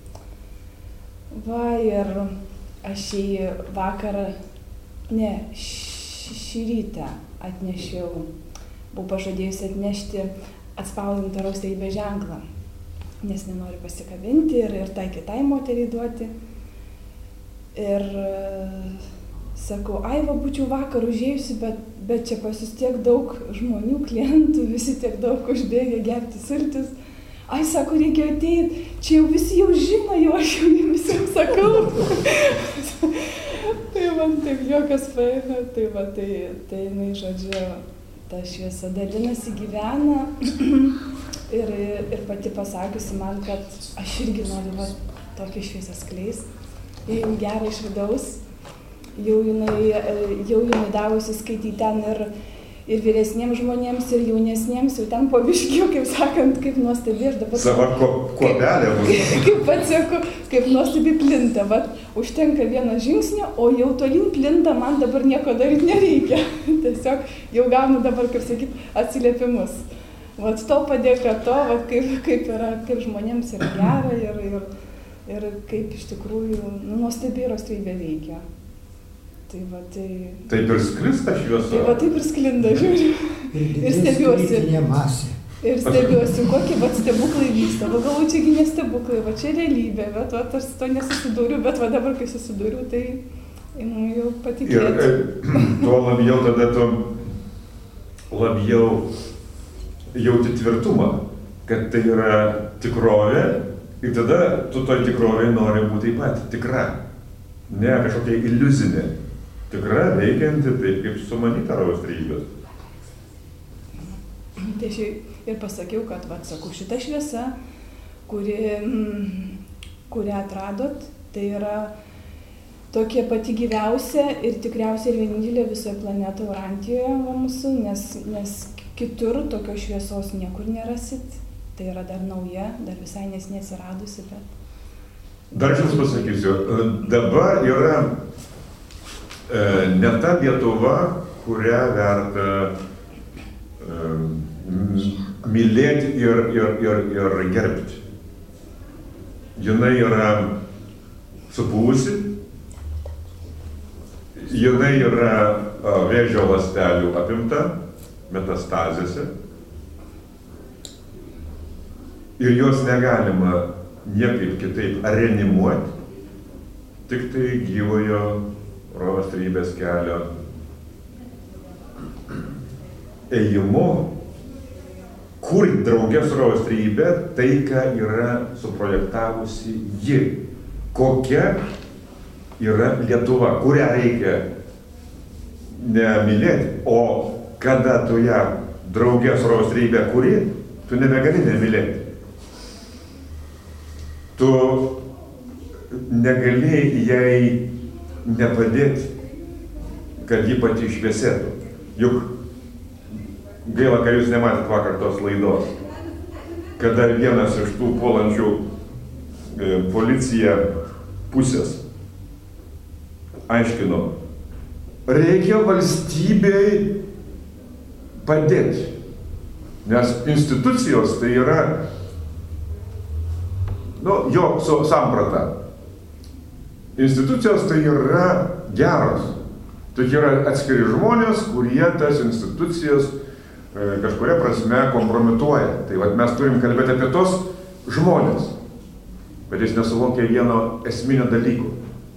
Speaker 7: Va, ir aš jį vakarą, ne, šį rytą atnešiau, buvau pažadėjusi atnešti atspausdintą raustybės ženklą, nes nenoriu pasikabinti ir, ir tai kitai moteriai duoti. Ir sakau, ai, va, būčiau vakar užėjusi, bet, bet čia pas jūs tiek daug žmonių, klientų, visi tiek daug užbėgė gerti sultis. Ai, sako, reikia ateiti, čia jau visi jau žino, jau aš jau jums jau sakau. Tai man taip jokas paėmė, tai va, tai, tai, na, žodžiu, ta šviesa dalinasi, gyvena. Ir, ir pati pasakiusi man, kad aš irgi noriu va, tokią šviesą skleis. Jie jau gerai iš vidaus, jau jinai, jau jinai davusi skaityti ten ir, ir vyresniems žmonėms, ir jaunesniems, jau ten po biškių, kaip sakant, kaip nuostabi. Aš dabar...
Speaker 1: Sava ko, kuobelė bus.
Speaker 7: Kaip, kaip pats saku, kaip nuostabi plinta. Vat, užtenka vieną žingsnį, o jau tolyn plinta, man dabar nieko daryti nereikia. Tiesiog jau gaunu dabar, kaip sakyt, atsiliepimus. Vat to padėka to, vat, kaip, kaip, yra, kaip žmonėms yra gera ir, ir, ir kaip iš tikrųjų nu, nuostabiai rostybė veikia. Tai va, tai...
Speaker 1: Taip ir sklinda šviesa.
Speaker 7: Tai va, taip ir sklinda, žiūriu. Ir stebiuosi. Ir stebiuosi, kokie vat stebuklai vyksta. Va, galvoju, čiagi ne stebuklai, va čia realybė, bet va, aš su to nesusidūriu, bet va dabar, kai susidūriu, tai Imu jau
Speaker 1: Ir
Speaker 7: patikėti.
Speaker 1: e, tuo labiau tada tu labiau jauti tvirtumą, kad tai yra tikrovė ir tada tu toj tikrovėje nori būti taip pat tikra. Ne kažkokia iliuzinė. Tikra, veikianti taip, kaip sumanyta Rojaus trejybės.
Speaker 7: Tai aš ir pasakiau, kad, vat, sakau, šita šviesa, kuri, mm, kurią atradot, tai yra tokia pati gyviausia ir tikriausiai ir vienintelė visoje planetoje Urantijoje va mūsų, nes, nes kitur tokios šviesos niekur nerasit. Tai yra dar nauja, dar visai nes nesiradusi, bet...
Speaker 1: Dar aš jums pasakysiu, dabar yra e, ne ta Lietuva, kurią verta e, mylėti ir, ir, ir, ir gerbti. Jinai yra supūsi, jinai yra a, vėžio ląstelių apimta, metastazėse. Ir jos negalima niekaip kitaip reanimuoti, tik tai gyvojo Rojaus trejybės kelio ėjimu, kur draugė su Rojaus trejybė tai, ką yra suprojektavusi ji, kokia yra Lietuva, kurią reikia nemylėti, o kada tu ją draugė su Rojaus trejybė kuri, tu nebegali nemylėti. Tu negali jai nepadėti, kad ji pati išviesėtų. Juk gaila, kad jūs nematėt vakar tos laidos, kada vienas iš tų puolančių e, policija pusės aiškino, reikia valstybei padėti, nes institucijos tai yra nu, jo samprata. Institucijos tai yra geros. Tai yra atskiri žmonės, kurie tas institucijas e, kažkuria prasme kompromituoja. Tai vat, mes turim kalbėti apie tos žmonės, bet jis nesuvokia vieno esminio dalyko.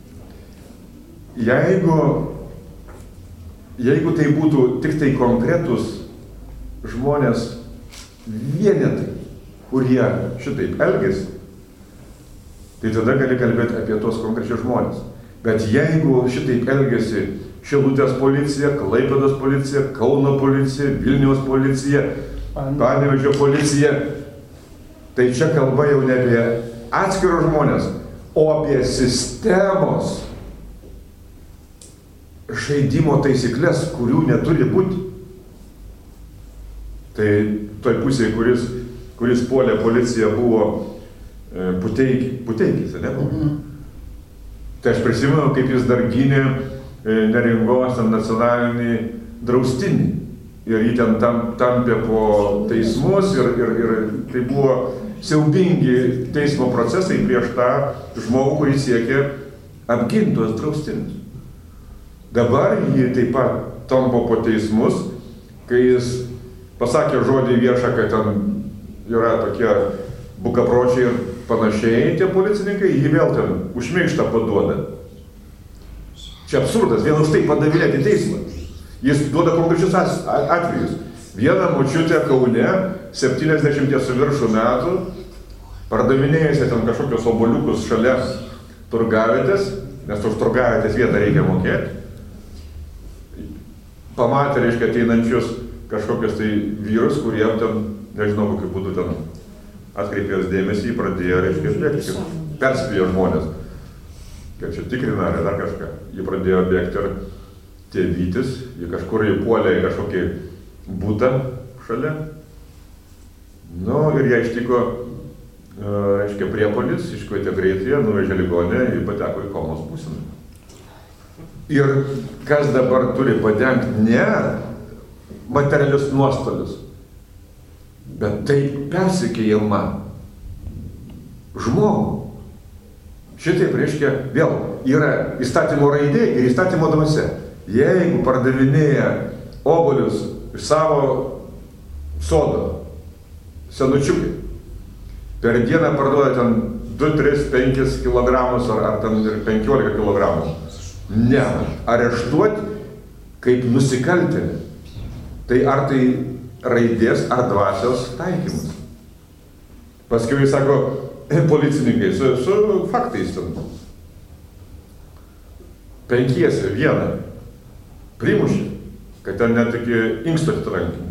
Speaker 1: Jeigu, jeigu tai būtų tik tai konkretus žmonės vienetai, kurie šitaip elgiasi, tai tada gali kalbėti apie tos konkrečius žmonės. Bet jeigu šitaip elgiasi Šilutės policija, Klaipėdos policija, Kauno policija, Vilniaus policija, Panevėžio policija, tai čia kalba jau ne apie atskirus žmonės, o apie sistemos žaidimo taisyklės, kurių neturi būti. Tai toj pusėje, kuris, kuris puolė policiją, buvo Puteikis, Puteikis, ne? Mhm. Tai aš prisimenu, kaip jis dar gynė Neringos nacionalinį draustinį. Ir jį ten tam, tampė po teismus ir, ir, ir tai buvo siaubingi teismo procesai prieš tą žmogų, kuris siekė apginti tuos draustinius. Dabar jį taip pat tampo po teismus, kai jis pasakė žodį viešą, kad ten yra tokie bukapročiai ir panašiai, tie policininkai jį vėl ten užmeištą paduoda. Čia absurdas, vien už tai padavinėti teismą. Jis duoda konkrečius atvejus. Vieną močiutę Kaune, septyniasdešimties su viršų metų, pardavinėjusi ten kažkokios oboliukus šalia turgavietės, nes už turgavietės vietą reikia mokėti, pamatė, reiškia, ateinančius kažkokius tai vyrus, kurie ten, nežinau, kokiu būdu ten atkreipėjos dėmesį, pradėjo, reiškia, bėgti, perspėjo žmonės, kad čia tikrina ar dar kažką. Jį pradėjo bėgti ir tėvytis, jį kažkur įpuolė į kažkokį butą šalia. Nu, ir ją ištiko, reiškia, priepuolis, iškvietė greitąją, nuvežė ligoninę ir pateko į komos būseną. Ir kas dabar turi padengti ne materialius nuostolius, bet tai persikėjimą žmogų. Šitaip reiškia, vėl yra įstatymo raidė ir įstatymo dvasia. Jeigu pardavinėja obuolius iš savo sodo, senučiukai, per dieną parduoda ten du, tris, penkis kilogramus ar, ar ten ir penkiolika kilogramų. Ne, areštuoti kaip nusikaltėlį. Tai ar tai raidės, ar dvasios taikymas. Paskui jis sako, policininkai, su, su faktais ten. Penkiesi vieną primušė, kad ten net iki inksto atitrankinimo.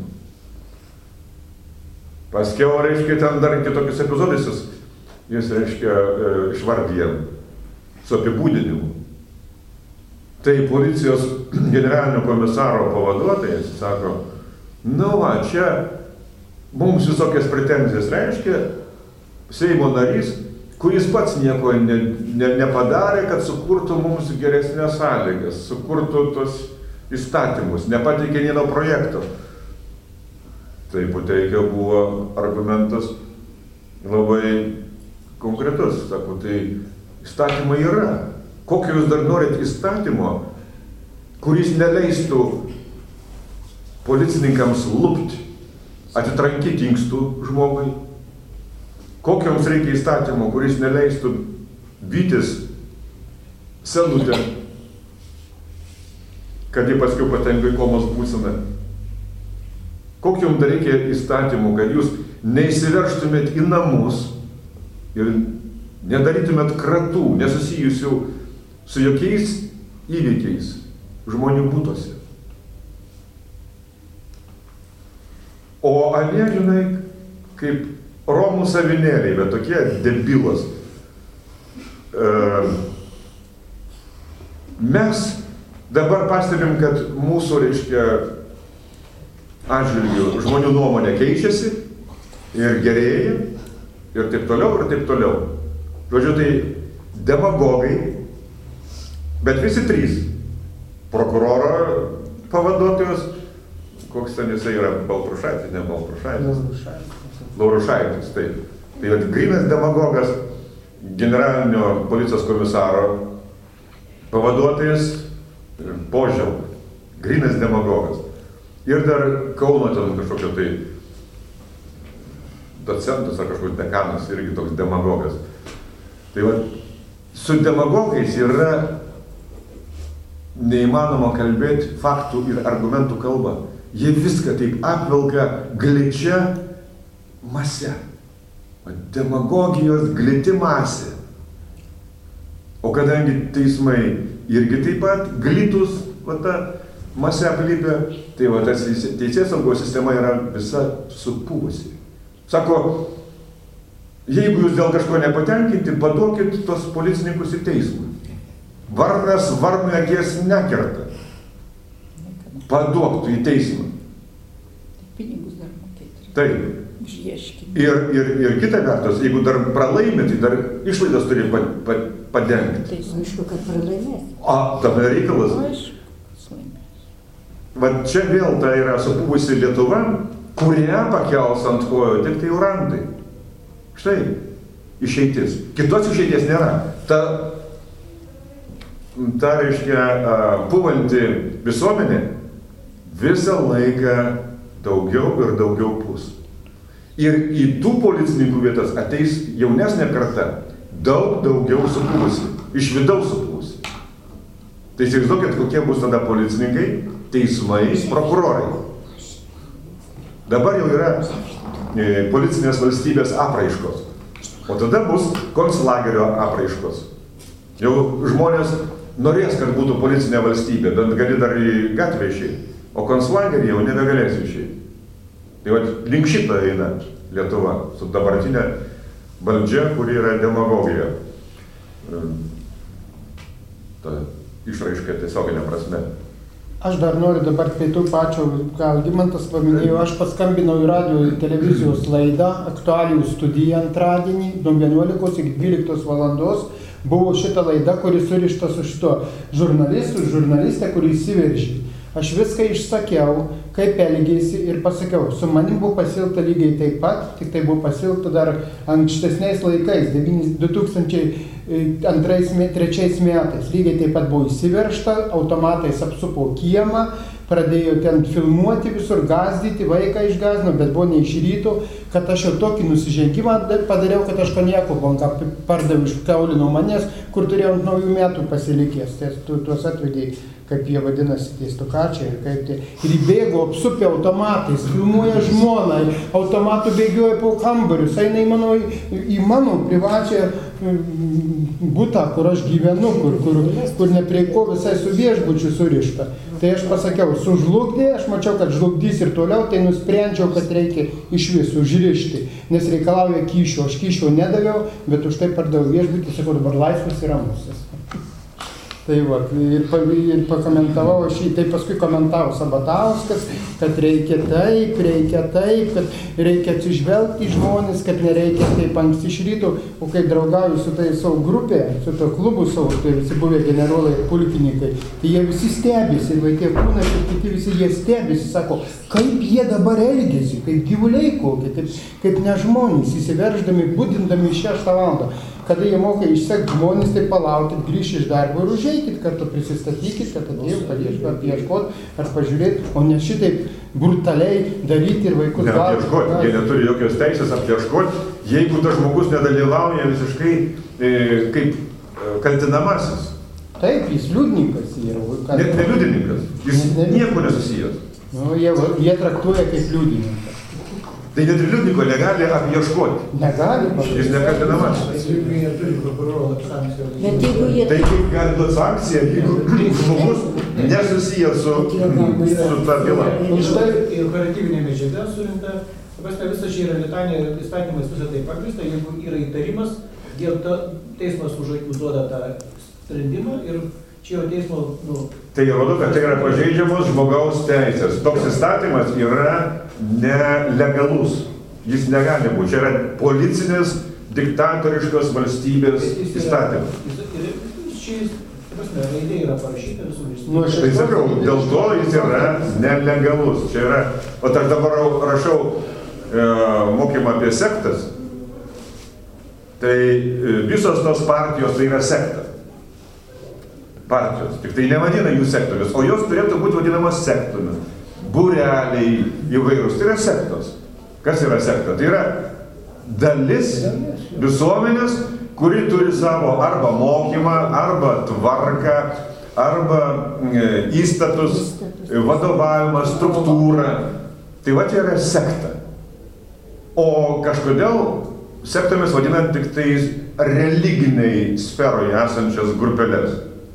Speaker 1: Paskiau, reiškia, ten dar kitokius epizodus jis, jis reiškia, išvardyje su apibūdinimu. Tai policijos generalinio komisaro pavaduotojas sako, nu va, čia mums visokias pretenzijas reiškia Seimo narys, kuris pats nieko ne, ne, nepadarė, kad sukurtų mums geresnės sąlygas, sukurtų tos įstatymus, nepateikė vieno projekto. Tai Puteikio buvo argumentas labai konkretus. Sako, tai įstatymai yra. Kokio jūs dar norit įstatymo, kuris neleistų policininkams lupti, atitrankyti inkstų žmogui? Kokio jums reikia įstatymo, kuris neleistų vytis senutę, kad jį paskui patenka į komos būseną? Kokio jums dar reikia įstatymų, kad jūs neįsiveržtumėt į namus ir nedarytumėt kratų, nesusijusių su jokiais įvykiais žmonių būtuose? O anie, žinai, kaip Romų savinėliai, bet tokie debilos. E, mes dabar pastebim, kad mūsų, reiškia, atžvilgių žmonių nuomonė keičiasi ir gerėja ir taip toliau, ir taip toliau. Žodžiu, tai demagogai, bet visi trys. Prokuroro pavaduotojas, koks ten jisai yra, Baltrušaitis, ne Baltrušaitis. Laurušaitis, taip. Tai yra grynas demagogas, generalinio policijos komisaro pavaduotojas, Poželka, grynas demagogas. Ir dar Kauno ten kažkokio tai docentas ar kažkoks dekanas, irgi toks demagogas. Tai va, su demagogais yra neįmanoma kalbėti faktų ir argumentų kalba. Jie viską taip apvilka gličia mase. Demagogijos gliti masė. O kadangi teismai irgi taip pat glitus, va ta masė aplipė, tai va tas teisėsaugos sistema yra visa supuvusi. Sako, jeigu jūs dėl kažko nepatenkinti, paduokit tos policininkus į teismą. Varnas varnui akies nekerta. Paduok tu į teismą.
Speaker 3: Pinigus dar mokėti.
Speaker 1: Taip.
Speaker 3: Už ieškinį.
Speaker 1: Ir, ir, ir kita vertus, jeigu dar pralaimi, tai dar išlaidas turi pa, pa, padengti.
Speaker 3: Tai
Speaker 5: Aišku, kad pralaimės.
Speaker 1: O, tame reikalas.
Speaker 3: aišku, kas laimės.
Speaker 1: Va čia vėl ta yra supuvusi Lietuva, kurią pakels ant kojų tik tai urandai. Štai, išeitis. Kitos išeities nėra. Ta, ta reiškia, puvanti visuomenė visą laiką daugiau ir daugiau pus. Ir į tų policininkų vietas ateis jaunesnė karta, daug daugiau supuvusi, iš vidaus supuvusi. Tai įsivaizduokit, kokie bus tada policininkai, teismai, prokurorai. Dabar jau yra e, policinės valstybės apraiškos, o tada bus konclagerio apraiškos. Jau žmonės norės, kad būtų policinė valstybė, bet gali dar į gatvę išeiti, o konclagerį jau nebegalės išeiti. Tai va, link šito eina Lietuva, su dabartinė valdžia, kuri yra demagogija. Ta išraiška tiesioginė prasme.
Speaker 2: Aš dar noriu dabar prie tų pačio, ką Algimantas paminėjo, aš paskambinau į radio ir televizijos laidą, aktualijų studiją antradienį, nuo vienuolikos iki dvyliktos valandos. Buvo šita laida, kuri surišta su šito žurnalistu, žurnalistė, kuri įsiveržė. Aš viską išsakiau, kaip elgėsi ir pasakiau. Su manim buvo pasilta lygiai taip pat, tik tai buvo pasilta dar ankstesniais laikais, du tūkstančiai antrais trečiais metais. Lygiai taip pat buvo įsiveržta, automatais apsupo kiemą, pradėjo ten filmuoti visur, gazdyti, vaiką išgazdino, bet buvo ne iš ryto, kad aš jau tokį nusižengimą padariau, kad aš konjako bonką pardaviau iš kaulino manęs, kur turėjau ant naujų metų pasilikęs. Tai tu, tuos atvedėjai, kaip jie vadinasi, tie stukačiai ir kaip tai. Ir įbėgo, apsupė automatais, filmuoja žmoną, automatų bėgioja po kambarius, eina į mano, į mano privačią butą, kur aš gyvenu, kur, kur, kur ne prie ko visai su viešbučiu surišta. Tai aš pasakiau, sužlugdė, aš mačiau, kad žlugdys ir toliau, tai nusprendžiau, kad reikia iš visų užrišti, nes reikalauja kyšio, aš kyšio nedaviau, bet už tai pardaviau viešbutį, sakau, dabar laisvas ir ramus. Tai va, ir, ir pakomentavau aš jį, tai paskui komentavo Sabatauskas, kad reikia taip, reikia taip, kad reikia atsižvelgti į žmonės, kad nereikia taip anksti iš ryto, o kai draugauju su tai savo grupė, su to klubu savo, tai visi buvę generolai ir pulkininkai, tai jie visi stebisi, ir vaikai kūnas ir kiti visi jie stebisi, sako, kaip jie dabar elgiasi, kaip gyvuliai kokie, kaip, kaip nežmonės, įsiverždami, budindami šeštą valandą. Kada jie moka išsekti žmonės, tai palaukit, grįš iš darbo ir užeikit, kartu prisistatykit, kad atėjau, kad apieškot ar pažiūrėti, o ne šitaip brutaliai daryti ir vaikus
Speaker 1: ne, apieškot, jie neturi jokios teisės apieškot, jeigu tas žmogus nedalyvauja visiškai e, kaip e, kaltinamasis.
Speaker 2: Taip, jis liudininkas yra.
Speaker 1: Net ne liudininkas, jis ne, nieko nesusijęs.
Speaker 2: Nu, jie, jie traktuoja kaip liudininkas.
Speaker 1: Tai net ir liudiniko negali apieškoti.
Speaker 2: Negali,
Speaker 1: jis nekaltinamasis.
Speaker 5: Bet jeigu jie...
Speaker 1: Tai kaip gali duoti sankciją, jeigu žmogus nesusijęs su, su ta byla.
Speaker 4: Štai ir operatyvinė medžiaga surinkta, paprastai visą šį yra litanė įstatymais visą tai pagrįsta, jeigu yra įtarimas, teismas už akių duoda tą sprendimą ir čia jau teismo... Nu,
Speaker 1: tai rodo, kad tai yra pažeidžiamos žmogaus teisės. Toks įstatymas yra nelegalus. Jis negali būti. Čia yra policinis, diktatoriškos valstybės įstatymas.
Speaker 4: Ir šis, prasme, raidė yra parašyta visų visų.
Speaker 2: Nu,
Speaker 1: tai sakau, dėl to jis yra nelegalus. Čia yra, o aš dabar rašau e, mokymą apie sektas. Tai e, visos tos partijos tai yra sekta. Partijos. Tik tai nevadina jų sektorius, o jos turėtų būti vadinamas sektomis. Būreliai įvairūs. Tai yra sektos. Kas yra sekta? Tai yra dalis visuomenės, kuri turi savo arba mokymą, arba tvarką, arba įstatus, vadovavimą, struktūrą. Tai va tai yra sekta. O kažkodėl sektomis vadinant tik tai religiniai sferoje esančias grupelės.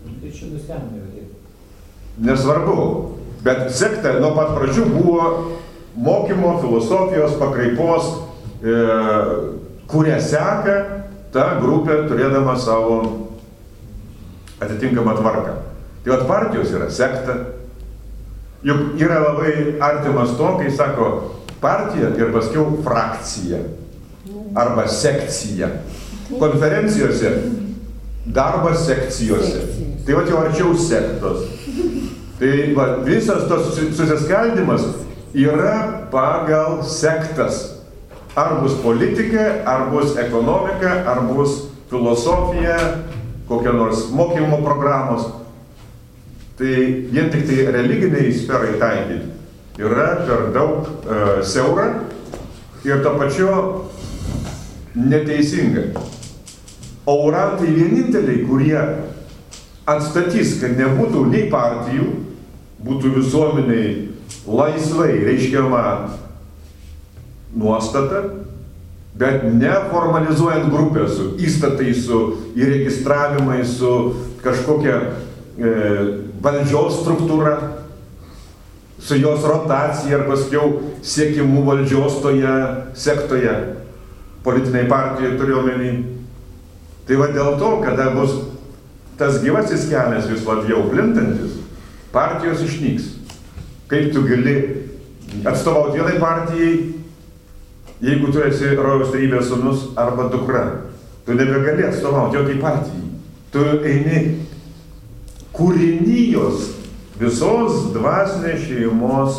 Speaker 1: Nesvarbu, bet sekta nuo pat pradžių buvo mokymo, filosofijos, pakraipos, e, kurią seka ta grupė turėdama savo atitinkamą tvarką. Tai vat partijos yra sekta. Juk yra labai artimas to, kai sako partija ir paskiau frakcija arba sekcija. Konferencijose darbas sekcijose. Tai va jau arčiau sektos. Tai va, visas tos susiskaldimas yra pagal sektas. Ar bus politika, ar bus ekonomika, ar bus filosofija, kokia nors mokymo programos. Tai vien tik tai religiniai sferai taikyti yra per daug e, siaura ir to pačio neteisinga. O yra tai vieninteliai, kurie atstatys, kad nebūtų nei partijų, būtų visuomeniai laisvai reiškiama nuostata, bet neformalizuojant grupę su įstatais, su įregistravimais, su kažkokia e, valdžios struktūra, su jos rotacija ar paskiau siekimu valdžios toje sektoje, politiniai partijai turiu omeny. Tai va dėl to, kada bus tas gyvasis kelias vis labiau plintantis, partijos išnyks. Kaip tu gali atstovauti vienai partijai, jeigu tu esi rojaus trybės sūnus arba dukra? Tu nebegali atstovauti jokiai partijai. Tu eini kūrinijos visos dvasinės šeimos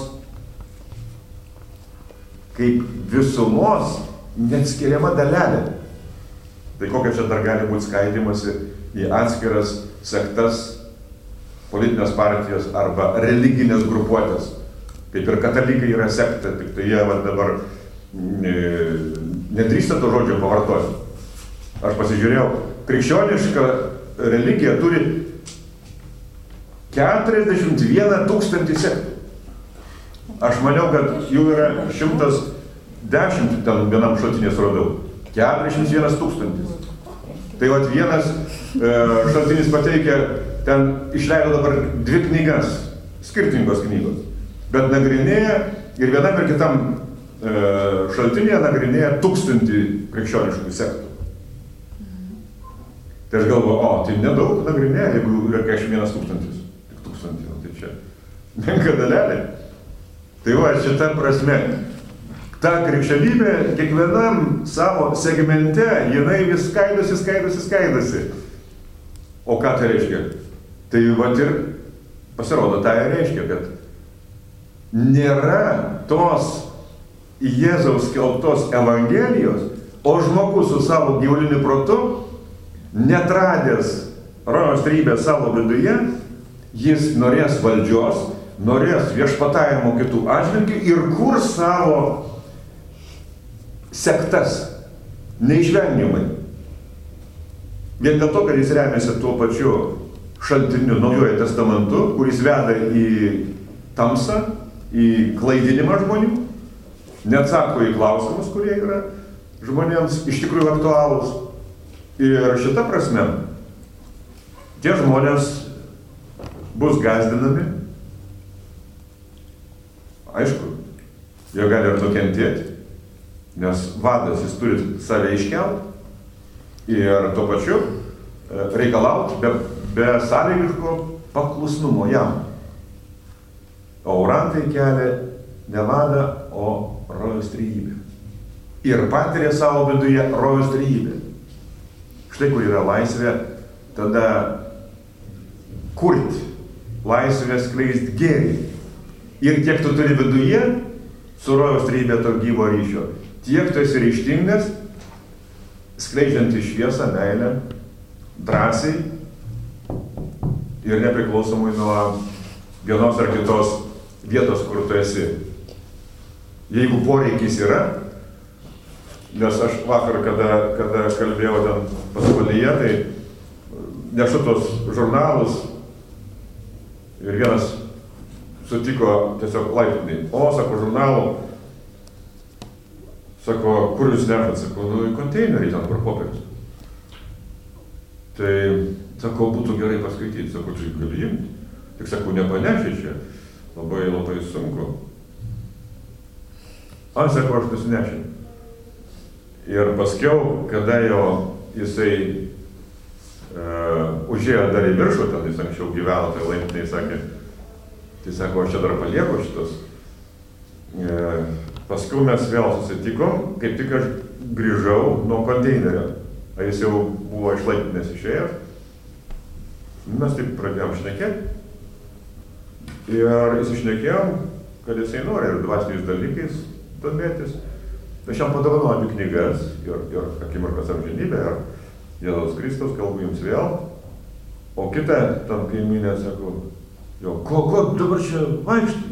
Speaker 1: kaip visumos neatskiriama dalelė. Tai kokia čia dar gali būti skaidymasi į atskiras sektas, politinės partijas arba religinės grupuotės. Kaip ir katalikai yra sekta, tik tai jie va, dabar nedrįsta to žodžio pavartoti. Aš pasižiūrėjau, krikščioniška religija turi keturiasdešimt vieną tūkstantį sektų. Aš maniau, kad jų yra šimtas dešimt, ten vienam šaltinės radau. keturiasdešimt vienas tūkstantis. Tai vat vienas e, šaltinis pateikia, ten išleido dabar dvi knygas, skirtingos knygos. Bet nagrinėja ir vienam ir kitam e, šaltinėje nagrinėja tūkstantį krikščioniškų sektų. Tai aš galvoju, o, tai nedaug nagrinėja, jeigu yra keturiasdešimt vienas tūkstantis. Tik tūkstantį, nu, tai čia menka dalelė. Tai va, šita prasme, ta krikščionybė kiekvienam savo segmente, jinai vis skaidosi, skaidosi, skaidosi. O ką tai reiškia? Tai va ir pasirodo, tai reiškia, kad nėra tos Jėzaus skelbtos evangelijos, o žmogus su savo gyvuliniu protu, netradęs rojaus trejybės savo viduje, jis norės valdžios, norės viešpatavimo kitų atžvilgių ir kur savo sektas neišvengiamai. Vien dėl to, kad jis remiasi tuo pačiu šaltiniu Naujojo testamentu, kuris veda į tamsą, į klaidinimą žmonių, neatsako į klausimus, kurie yra žmonėms iš tikrųjų aktualūs. Ir šita prasme, tie žmonės bus gąsdinami. Aišku, jie gali ir nukentėti, nes vadas jis turi save iškelti ir tuo pačiu reikalauti be, be sąlygiško paklusnumo jam. O urantai kelia ne vadą, o rojaus trejybę. Ir patiria savo viduje rojaus trejybę. Štai kur yra laisvė, tada kurti, laisvė skleisti gėrį. Ir kiek tu turi viduje, su rojaus trejybė to gyvo ryšio, tiek tu esi ryžtingas, skleidžiantį šviesą, meilę, drąsiai ir nepriklausomai nuo vienos ar kitos vietos, kur tu esi. Jeigu poreikis yra, nes aš vakar, kada, kada kalbėjau ten pasvalyje, tai nešu tos žurnalus ir vienas sutiko tiesiog laiptinai. O, sako, žurnalų, sako, kur jūs nešat? Sako, nu, į konteinerį ten, kur popierius. Tai, sako, būtų gerai paskaityti. Sako, čia gali imti. Tik, sako, nepanešiai čia. Labai, labai sunku. Aš, sako, aš nusinešiu. Ir paskiau, kada jo jisai uh, užėjo dar į viršų, ten jis anksčiau gyveno, tai laiptiniai sakė, tai sako, aš čia dar palieku šitos. E, paskui mes vėl susitikom, kaip tik aš grįžau nuo konteinerio. A jis jau buvo iš laiptinės išėjęs. Mes taip pradėjom šnekėti. Ir įsišnekėjom, kad jisai nori ir dvasiniais dalykais domėtis. Aš jam padovanoju knygas ir, ir Akimirkos amžinybė, ir Jėzaus Kristaus, kalbu jums vėl. O kitą tam kaimynę sako, jo, ko, ko dabar čia vaikštai?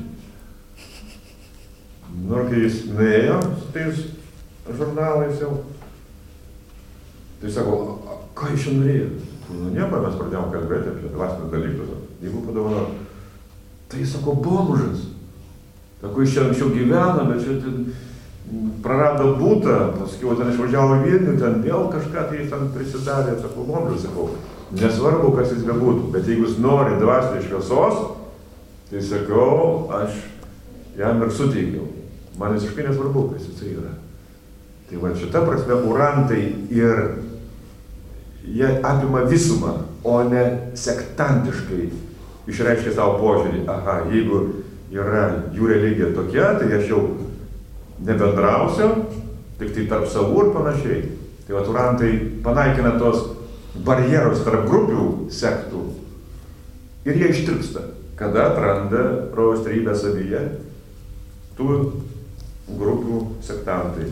Speaker 1: Nu, kai jis nuėjo su tais žurnalais jau, tai sako, ką jis čia norėjo? Nu, nieko, mes pradėjom kalbėti apie dvasinius dalykus. Jeigu padovanoju, tai jis sako, bomžas. Sako, jis čia anksčiau gyvena, bet čia ten prarado būtą, paskui ten išvažiavo į Vilnių, ten vėl kažką tai jis ten prisidarė, sako, bomžas, sakau. Nesvarbu, kas jis bebūtų, bet jeigu jis nori dvasinės šviesos, tai sakau, aš jam ir suteikiau. Man visiškai nesvarbu, kas jisai yra. Tai va šita prasme urantai ir jie apima visumą, o ne sektantiškai išreiškia savo požiūrį. Aha, jeigu yra jų religija tokia, tai aš jau nebendrausiu, tik tai tarp savų ir panašiai. Tai va urantai panaikina tos barjerus tarp grupių sektų ir jie ištirpsta. kada atranda rojaus trejybę savyje tų grupių sektantai.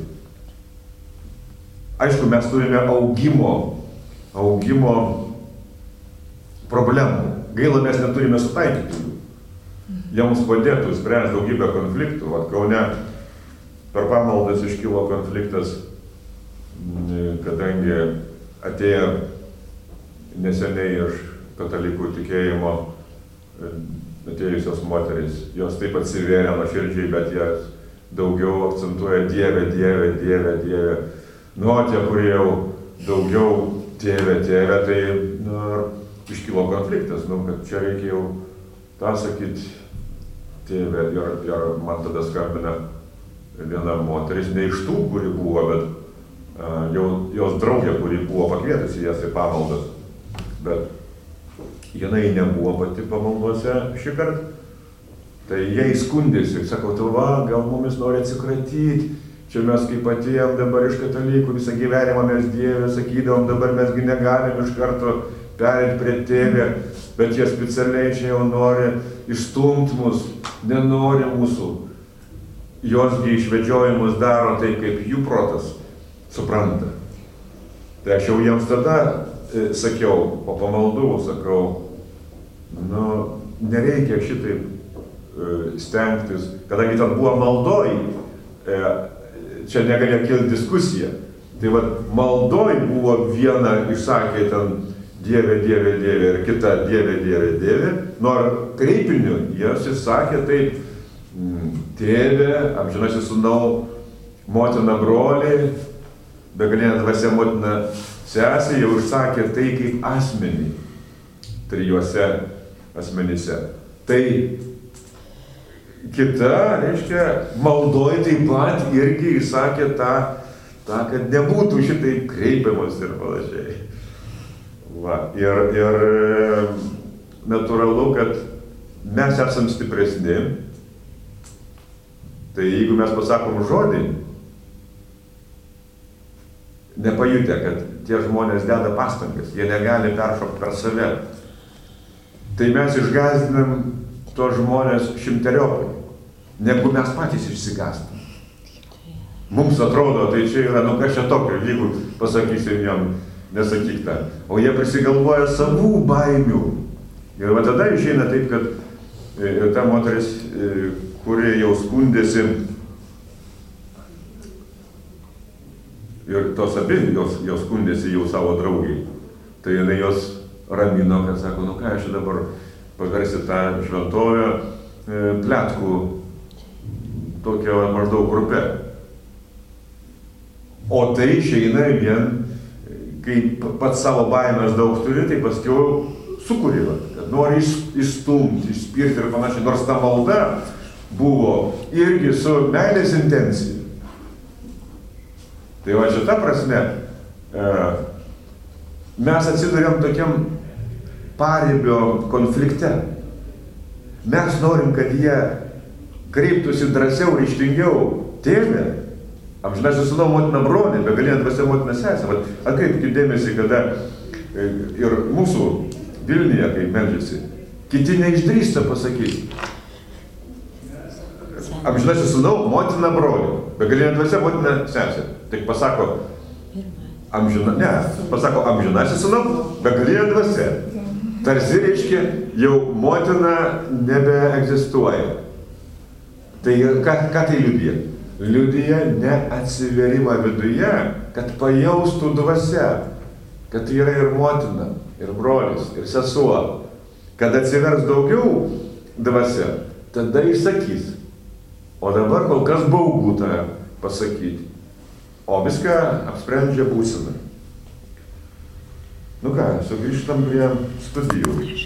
Speaker 1: Aišku, mes turime augimo, augimo problemų. Gaila, mes neturime sutaikyti jų. Jiems padėtų spręsti daugybę konfliktų. Vat Kaune per pamaldas iškilo konfliktas, kadangi atėjo neseniai iš katalikų tikėjimo atėjusios moterys. Jos taip atsivėrė nuoširdžiai, bet jas daugiau akcentuoja Dieve, Dieve, Dieve, Dieve. Nu, tie, kurie jau daugiau Dieve, Dieve, tai nu, iškilo konfliktas, nu, kad čia reikia jau tą sakyti Dieve. Ir, ir man tada skambina viena moteris, ne iš tų, kuri buvo, bet uh, jau, jos draugė, kuri buvo pakvietusi jas į pamaldas. Bet jinai nebuvo pati pamaldose šį kartą. Tai jai skundėsi, sako, tu va, gal mumis nori atsikratyti, čia mes kaip atėjom dabar iš katalikų, visą gyvenimą mes Dieve sakydavom, dabar mesgi negalim iš karto perėti prie Tėvę, bet jie specialiai čia jau nori išstumti mus, nenori mūsų. Josgi išvedžiojimus daro taip, kaip jų protas supranta. Tai aš jau jiems tada e, sakiau, po pamaldų sakau, nu, nereikia šitaip e, stengtis, kadangi ten buvo maldoj, e, čia negalėjo kilti diskusija. Tai va, maldoj buvo viena, išsakė ten Dieve, Dieve, Dieve ir kita Dieve, Dieve, Dieve. Nuo kreipinių jas išsakė taip, Tėve, amžinasis sūnau, motina broliai, begalinė dvasia motina sesė, jau išsakė tai kaip asmenį trijuose asmenyse. Tai kita, reiškia, maldoj taip pat irgi išsakė tą, tą kad nebūtų šitai kreipiamas ir panašiai. Va, ir, ir natūralu, kad mes esam stipresni. Tai jeigu mes pasakom žodį, nepajutę, kad tie žmonės deda pastangas, jie negali peršokti per save, tai mes išgąsdinam tos žmonės šimteriopai, negu mes patys išsigąstam. Mums atrodo, tai čia yra, nu kas čia tokio, jeigu pasakysim jam, nesakyk tą. O jie prisigalvoja savų baimių. Ir va tada išeina taip, kad e, ta moteris, e, kurie jau skundėsi, ir tos abi jos, jos skundėsi jau savo draugiai. Tai jinai jos ramino, kad sako, nu ką aš dabar pagarsi tą šventovę e, pletkų tokia maždaug grupė. O tai išeina vien, kai pats savo baimės daug turi, tai paskiau sukuri, kad nori išstumti, išspirti ir panašiai, nors ta malda buvo irgi su meilės intencija. Tai va šita prasme e, mes atsiduriam tokiam paribio konflikte. Mes norim, kad jie kreiptųsi drąsiau, ryžtingiau. Tėve, amžinasis sūnau, motina brolė, begalinė dvasia motina sesė. Atkreipkite dėmesį, kada e, ir mūsų Vilniuje, kai meldžiasi, kiti neišdrįsta pasakyti. Amžinasis sūnau, motina brolė, begalinė dvasia motina sesė. Tik pasako, amžina, ne, pasako amžinasis sūnau, begalinė dvasia. Tarsi reiškia, jau motina nebeegzistuoja. Tai ką, ką tai liudija? Liudija neatsiverimą viduje, kad pajaustų dvasia, kad tai yra ir motina, ir brolis, ir sesuo. Kad atsivers daugiau dvasia, tada jis sakys. O dabar kol kas baugu tą pasakyti. O viską apsprendžia būsena. Nu ką, sugrįžtam prie studijų.